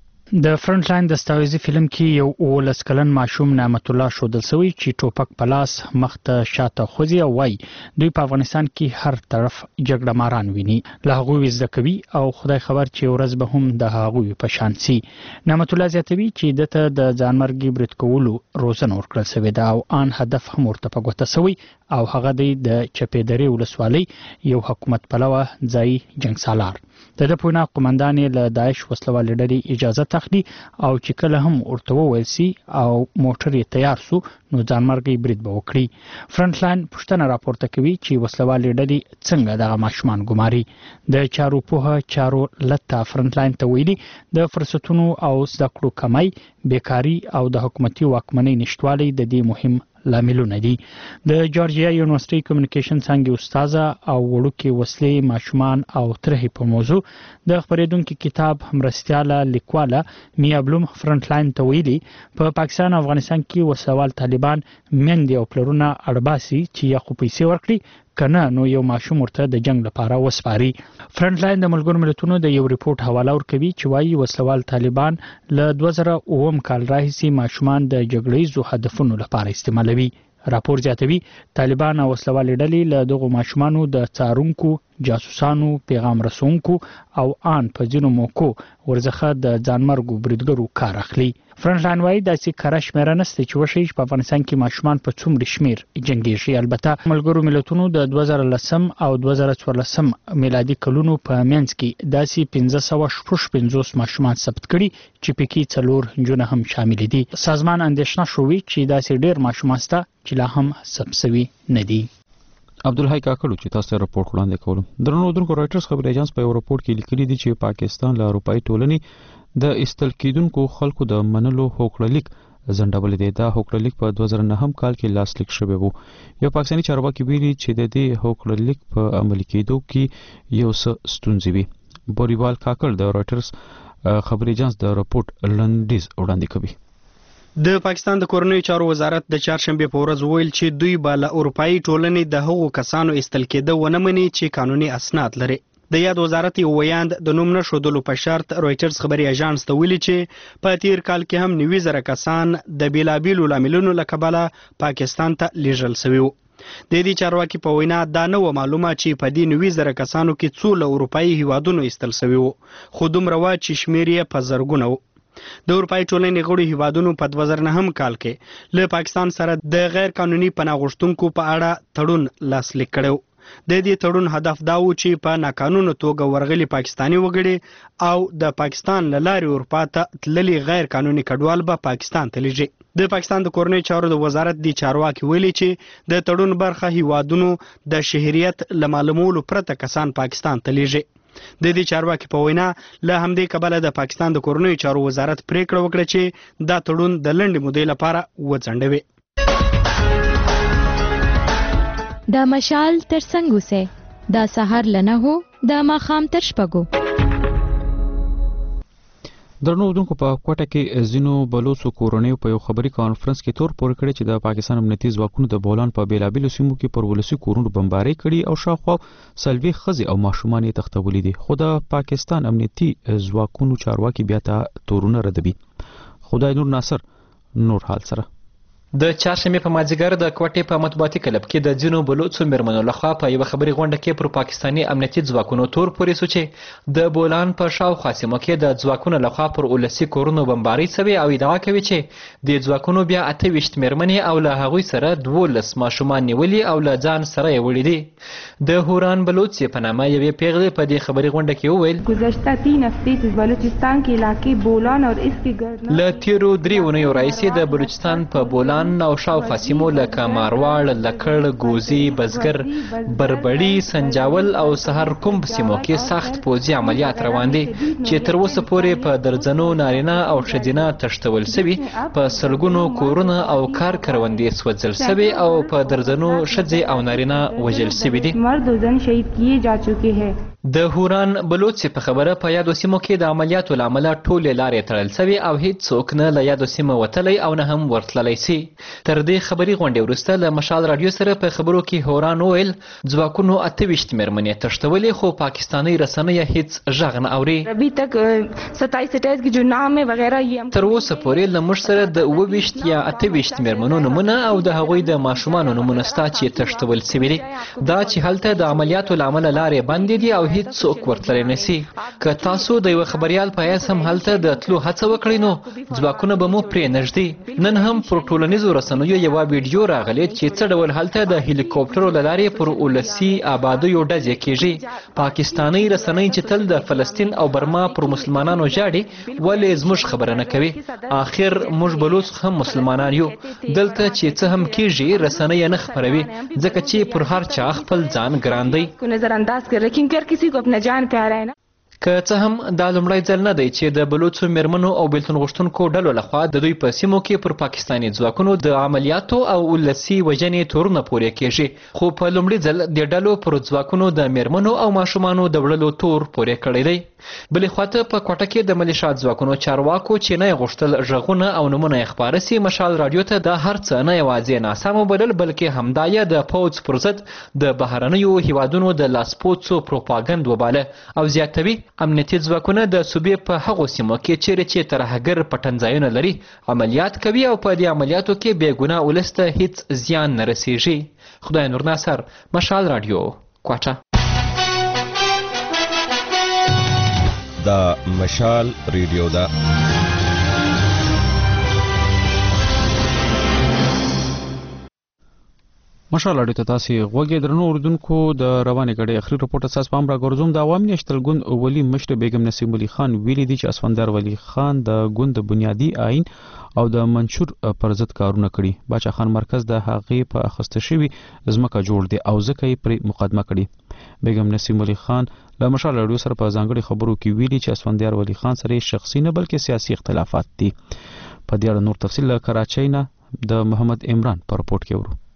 د فرنٹ لاین دستاویزي فلم کې یو 19 کلن ماشوم نعمت الله شودل سوی چې ټوپک په لاس مخته شاته خوځي او وای دوی په افغانستان کې هر طرف جګړه ماران ویني، له هغوی زده کوي او خدای خبر چې ورځ به هم د هغوی په شان سي. نعمت الله زیاتوي چې دته د ځانمرګي برید کولو روزنه ورکړل شوې ده او ان هدف هم ورته په ګوته شوی او هغه د چپېدرې ولسوالۍ یو حکومت پلوه ځای جنگسالار. د پونا قومندان له داعش وسلوال ډلې اجازه تخلي او چې کله هم ورته وویل سي او موټر یې تیار سو نو ځانمرګي برید به وکړي. فرنٹ لاین پښتنه راپورته کوي چې وسلوال ډلې څنګه د ماشومان ګماري. د چارو په چارو لته فرنٹ لاین ته ویلي د فرصتونو او زده کړو کمای، بیکاری او د حکومتي واکمنۍ نشټوالي د دې مهم لاملونه دي. د جورجیا یونیورسيټي کمیونیکیشن څنګه استاد او وړوکی وسلې ماشومان او ترهي په موضوع د خبرېدونکو کتاب مرستياله لیکواله میا بلوم فرنٹ لاین ته ویلي په پاکستان او افغانستان کې وسوال طالبان مندي او پلرونه اړباسي چې یا خو پیسې ورکړي کنه نو یو ماشوم ورته د جنگ لپاره وسپاري. فرنٹ لاین د ملګرو ملتونو د یو ریپورت حواله ورکوي چې وايي وسلوال طالبان له 2009 کال راهیسې ماشومان د جګړې هدفونو لپاره استعمالوي. راپور زیاتوي طالبان او وسلوال ډلې له دغو ماشومانو د څارونکو، جاسوسانو، پیغام رسونکو او ان په ځینو موکو ورزخه د ځانمرګو بریدګرو کار اخلي. فرنٹ لاین وايي د سکه شمیره نسته چې وشي په افغانستان کې ماشومان په څومره شمیر جنگيږي. البته ملګرو ملتونو د 2010 او 2014 میلادي کلونو په منځ کې داسې 1550 ماشومان ثبت کړي چې پکې 4 جنونه هم شامل دي. سازمان اندېښنه شوی چې داسې ډېر ماشومان سته چې لا هم ثبت نه دي. عبدالحی کاکړ چې تاسو راپورټ وړاندې کوم. درنو دونکو رائټرز خبري ایجنس په راپورټ کې لیکلي دي چې پاکستان له اروپאי ټولنې د استل کېدونکو خلکو د منلو هوکړلیک ځنډول دي. دا هوکړلیک په 2009 کال کې لاسلیک شوی وو. یو پاکستاني چارواکي ویلي چې د دې هوکړلیک په عملي کېدو کې یو څه ستونزې وي. بوریوال کاکړ د رائټرز خبري ایجنس د راپورټ لنډیز وړاندې کوي. د پاکستان د کورنیو چارو وزارت د چهارشنبه په ورځ ویل چې دوی به له اروپایي ټولنې د هغو کسانو ایستل کېده ونه مني چې قانوني اسناد لري. د یاد وزارت یو ویاند د نوم نښودلو په شرط رویټرز خبري اژانس ته ویلي چې په تیر کال کې هم 90,000 کسان د بیلابیلو لاملونو له کبله پاکستان ته لیږل شوي وو. د دې چارواکي په وینا دا نه و معلومه چې په دې 90,000 کسانو کې څو له اروپایي هیوادونو ایستل شوي وو، خو دومره وه چې شمېر یې په زرګونه و. د اروپایي ټولنې غړو هیوادونو په 2009 کال کې له پاکستان سره د غیر قانوني پناه غوښتونکو په اړه تړون لاسلیک کړی و. د دې تړون هدف دا و چې په ناقانونه توګه ورغلي پاکستاني وګړي او د پاکستان له لارې اروپا ته تللي غیر قانوني کډوال به پاکستان ته لیږي. د پاکستان د کورنیو چارو د وزارت د چارواکي ویلي چې د تړون برخه هیوادونو د شهریت له معلومولو پرته کسان پاکستان ته لیږي. د دې چارواکي په وینا له همدې کبله د پاکستان د کورنیو چارو وزارت پریکړه وکړه چې دا تړون د لنډې مودې لپاره وځنډوي. د مشال تر څنګ اوسئ، د سهار له 9 د ماښام تر 6. درنو اردوونکو په کوټه کې ځینو بلوڅو کورنیو په یو خبري کانفرنس کې تور پورې کړی چې د پاکستان امنیتي ځواکونو د بولان په بیلابیلو سیمو کې پر ولسي کورونو بمبارۍ کړي او شاوخوا 40 ښځې او ماشومان یې تښتولي دي، خو د پاکستان امنیتي ځواکونو چارواکي بیا ته تورونه ردوي. خدای نور ناصر نور حال سره د چهارشنبه په مازیګر د کوټې په مطبوعاتي کلب کې د ځینو بلوڅو میرمنو لخوا په یوه خبري غونډه کې پر پاکستاني امنیتي ځواکونو تور پورې شو چې د بولان په شاوخوا سیمو کې د ځواکونو لخوا پر ولسي کورونو بمبارۍ شوې او ادعا کوي چې د ځواکونو بیا 28 میرمنې او له هغوی سره 12 ماشومان نیولي او له ځان سره یې وړي دي. د هوران بلوچ په نامه یوې پیغلې په دې خبري غونډه کې وویل گذشته 3 هفته از بلوچستان के इलाके بولان और इसके गर्द له تیرو 3 اونیو راځي د بلوچستان په بولان او شاوخوا سیمو لکه مارواړ، لکړ، ګوزي، بزګر، بربړي، سنجاول او سهار کوم سیمو کې سخت پوځي عملیات روان دي چې تر اوسه پورې په درځنو نارینه او ښځینه تښتول شوي، په سلګونو کورونه او کار کروندې سوځل شوي او په درځنو ښځې او نارینه وژل شوي دي. مرد و زن شهید کیے جا چکے ہیں. د هوران بلوچ په خبره په یادو سیمو کې د عملیاتو له امله ټولې لارې تړل شوي او هیڅ څوک نه له یادو سیمو وتلی او نه هم ورتللی سي. تر دې خبري غونډې وروسته له مشال راډیو سره په خبرو کې هوران وویل ځواکونو 28 میرمنې تښتولې خو پاکستاني رسنۍ هیڅ غږ نه اوري. ابھی تک 27 کے جو نام ہے وغیرہ یہ تر اوسه پورې له موږ سره د 28 یا 28 میرمنو نمونه او د هغوی د ماشومانو نمونه ستا چې تښتول شوي دي. دا چې هلته د عملیاتو له امله لارې بندې دي او هیڅ څوک ورتللی نشي. که تاسو د یوه خبریال په حیث هم هلته د تلو هڅه وکړئ نو ځواکونه به مو پرې نږدې. نن هم پر ټولنیزو رسنیو یوه ویډیو راغلې چې څه ډول هلته د هلیکوپټرو له لارې پر ولسي آبادیو ډزې کیږي. پاکستاني رسنۍ چې تل د فلسطین او برما پر مسلمانانو ژاړي ولې زموږ خبره نه کوي؟ آخر موږ بلوڅ هم مسلمانان یو. دلته چې څه هم کیږي رسنۍ نه خپروي ځکه چې پر هر چا خپل ځان ګران دی. که څه هم دا لومړی ځل نه دی چې د بلوڅو میرمنو او بیلتون غوښتونکو ډلو لخوا د دوی په سیمو کې پر پاکستاني ځواکونو د عملیاتو او ولسي وژنې تورونه پورې کیږي، خو په لومړي ځل د ډلو پر ځواکونو د میرمنو او ماشومانو د وړلو تور پورې کړی دی. بلې خواته په کوټه کې د ملیشا ځواکونو چارواکو چې نه غوښتل غږونه او نومونه یې خپاره سي مشال راډیو ته د هر څه نه یوازې ناسم وبلل بلکې همدا یې د پوځ پر ضد د بهرنیو هیوادونو د لاسپوڅو پروپاګند وباله او زیاتوي امنیتي ځواکونه د صوبې په هغو سیمو کې چیرې چې ترهګر پټنځایونه لري عملیات کوي او په دې عملیاتو کې بې ګناه ولس ته هیڅ زیان نه رسیږي. خدای نور ناصر، مشال راډیو، کوټه. دا مشال ریډیو ده. مشال راډیو ته تاسو غوږی درنو اردوونکو د روانې غړي اخري رپورت اساس پام را ګرځوم. د عوامي نشتل ګوند ولی مشر بیگم نسیم علي خان ویلي دي چې اسفندر ولی خان د ګوند بنیادی آئین او د منشور پر ضد کارونه کړي. باچا خان مرکز د هغې په اخیسته شوي ځمکه جوړ دی او ځکه یې پرې مقدمه کړي. بیگم نسیم علي خان له مشال راډیو سره په ځانګړي خبرو کې ویلي چې اسفندر ولی خان سره شخصي نه بلکې سیاسي اختلافات دي. په دې اړه نور تفصیل له کراچۍ نه د محمد عمران په رپورت کې ورو.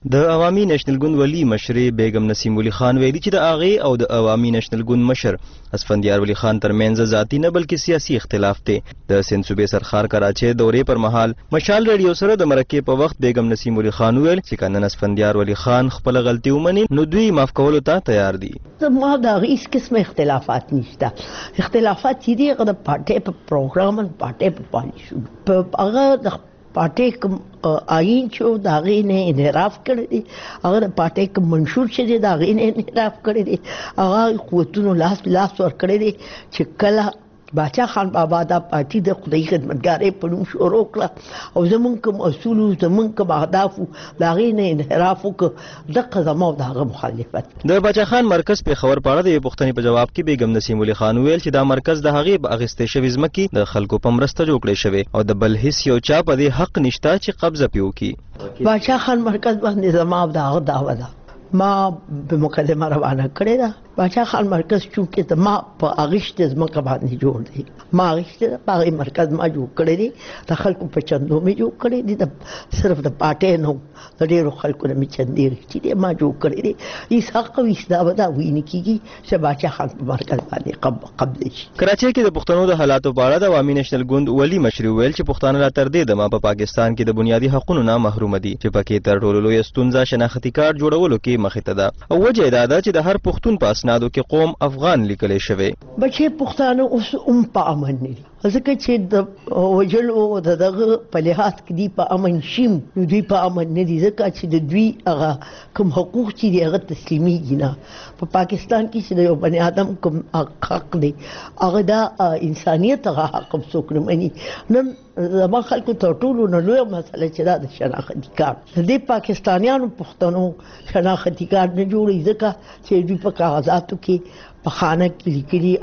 د عوامي نېشنل ګوند ولی مشرې بیگم نسیم ولی خان ویلي چې د هغې او د عوامي نېشنل ګوند مشر اسفندیار ولی خان ترمنځ ذاتي نه بلکې سیاسي اختلاف دی. د سند صوبې سرخار کراچۍ دورې پر مهال مشال ریډیو سره د مرکې په وخت بیگم نسیم ولی خان ویل چې که نن اسفندیار ولی خان خپله غلطي ومني نو دوی معاف کولو ته تیار دي. ما د هغې هېڅ قسمه اختلافات نشته. اختلافات چې دي هغه د پارټۍ په پروګرام او پارټۍ په پالیسیو په هغه د پارټۍ کوم آئین چې د هغې نه انحراف کړی دی، هغه د پارټۍ کوم منشور چې دی د هغې نه انحراف کړی دی، هغه قوتونو لاس ورکړی دی چې کله باچا خان بابا دا پارټي د خدای خدمتګارۍ په نوم شروع کړه او زمونږ کوم اصولو زمونږ کوم اهدافو د هغې نه انحراف وکړه، دغه زما او د هغه مخالفت. د باچا خان مرکز پېښور په اړه د یوې پوښتنې په جواب کې بیگم نسیم ولی خان ویل چې دا مرکز د هغې په اخیستې شوې ځمکې د خلکو په مرسته جوړ کړی شوی او د بل هیڅ یو چا په دې حق نشته چې قبضه پرې وکړي. باچا خان مرکز باندې زما او د هغه دعوه ده، ما په مقدمه روانه کړې ده. باچا خان مرکز چونکې د ما په اغیشتې ځمکه باندې جوړ دی، ما اغیشتې ده په هغې مرکز ما جوړ کړی دی، د خلکو په چندو مې جوړ کړی دی، د صرف د پارټۍ نه د ډېرو خلکو نه مې چندې رښتي دی ما جوړ کړی دی. هېڅ حق او هېڅ دعوه دا ویل کېږي چې باچا خان په مرکز باندې قبضه شي. کراچۍ کې د پښتنو د حالاتو په اړه د عوامي نېشنل ګوند ولی مشرې وویل چې پښتانه لا تر دې دمه په پاکستان کې د بنیادي حقونو نه محرومه دي چې پکې تر ټولو لویه ستونزه شناختي کارت جوړولو کې مخې ته ده او وجه یې دا ده چې د هر پښتون په اسنادو کې قوم افغان لیکلی شوی. بچې پښتانه اوس هم په امن نه دي، ځکه چې د وژلو او د دغه په لحاظ کې دوی په امن شیم نو دوی په امن نه دي، ځکه چې د دوی هغه کوم حقوق چې دي هغه تسلیمیږي نه. په پاکستان کې چې د یو بني آدم کوم حق دی هغه د انسانیت هغه حق هم څوک نه مني. نن زما خلکو تر ټولو نه لویه مسله چې دا د شناختي کارت د دې پاکستانیانو پښتنو شناختي کارت نه جوړوي، ځکه چې دوی په کاغذاتو کې په خانه کې لیکلي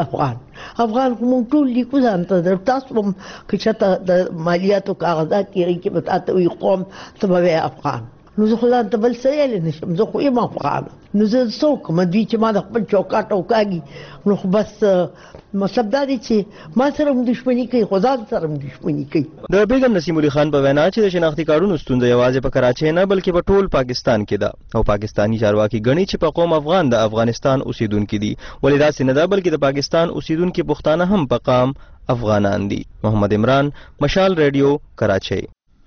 افغان خو موږ ټول لیکو ځان ته. تاسو هم که چېرته د مالیاتو کاغذات کې هغې کې به تا ته وایي قوم ته به وایې افغان، نو زه خو ځان ته بل څه ویلی نه شم، زه خو یم افغان. نو زه څه وکړم؟ دوی چې ما د خپل چوکاټ او کاږي نو خو بس مطلب دا دی چې ما سره هم دښمني کوي، خو ځان سره هم دښمني کوي. د بیگم نسیم ولی خان په وینا چې د شناختي کارډونو ستونزه یوازې په کراچۍ نه بلکې په ټول پاکستان کې ده او پاکستاني چارواکي ګڼي چې په قوم افغان د افغانستان اوسیدونکي دي، ولې داسې نه ده بلکې د پاکستان اوسیدونکي پښتانه هم په قام افغانان دي. محمد عمران، مشال ریډیو، کراچۍ.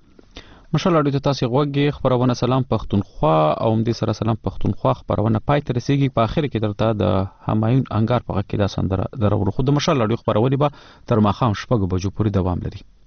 مشال اړیو ته تاسو غوږی خبرونه سلام پښتونخوا او همدې سره سلام پښتونخوا خبرونه پای ته رسیږي. په اخر کې درته د همایون انګار په غږ کې دا سندره درو خو د مشال اړیو خبرونه به تر ماښام 6 بجو پورې دوام لري.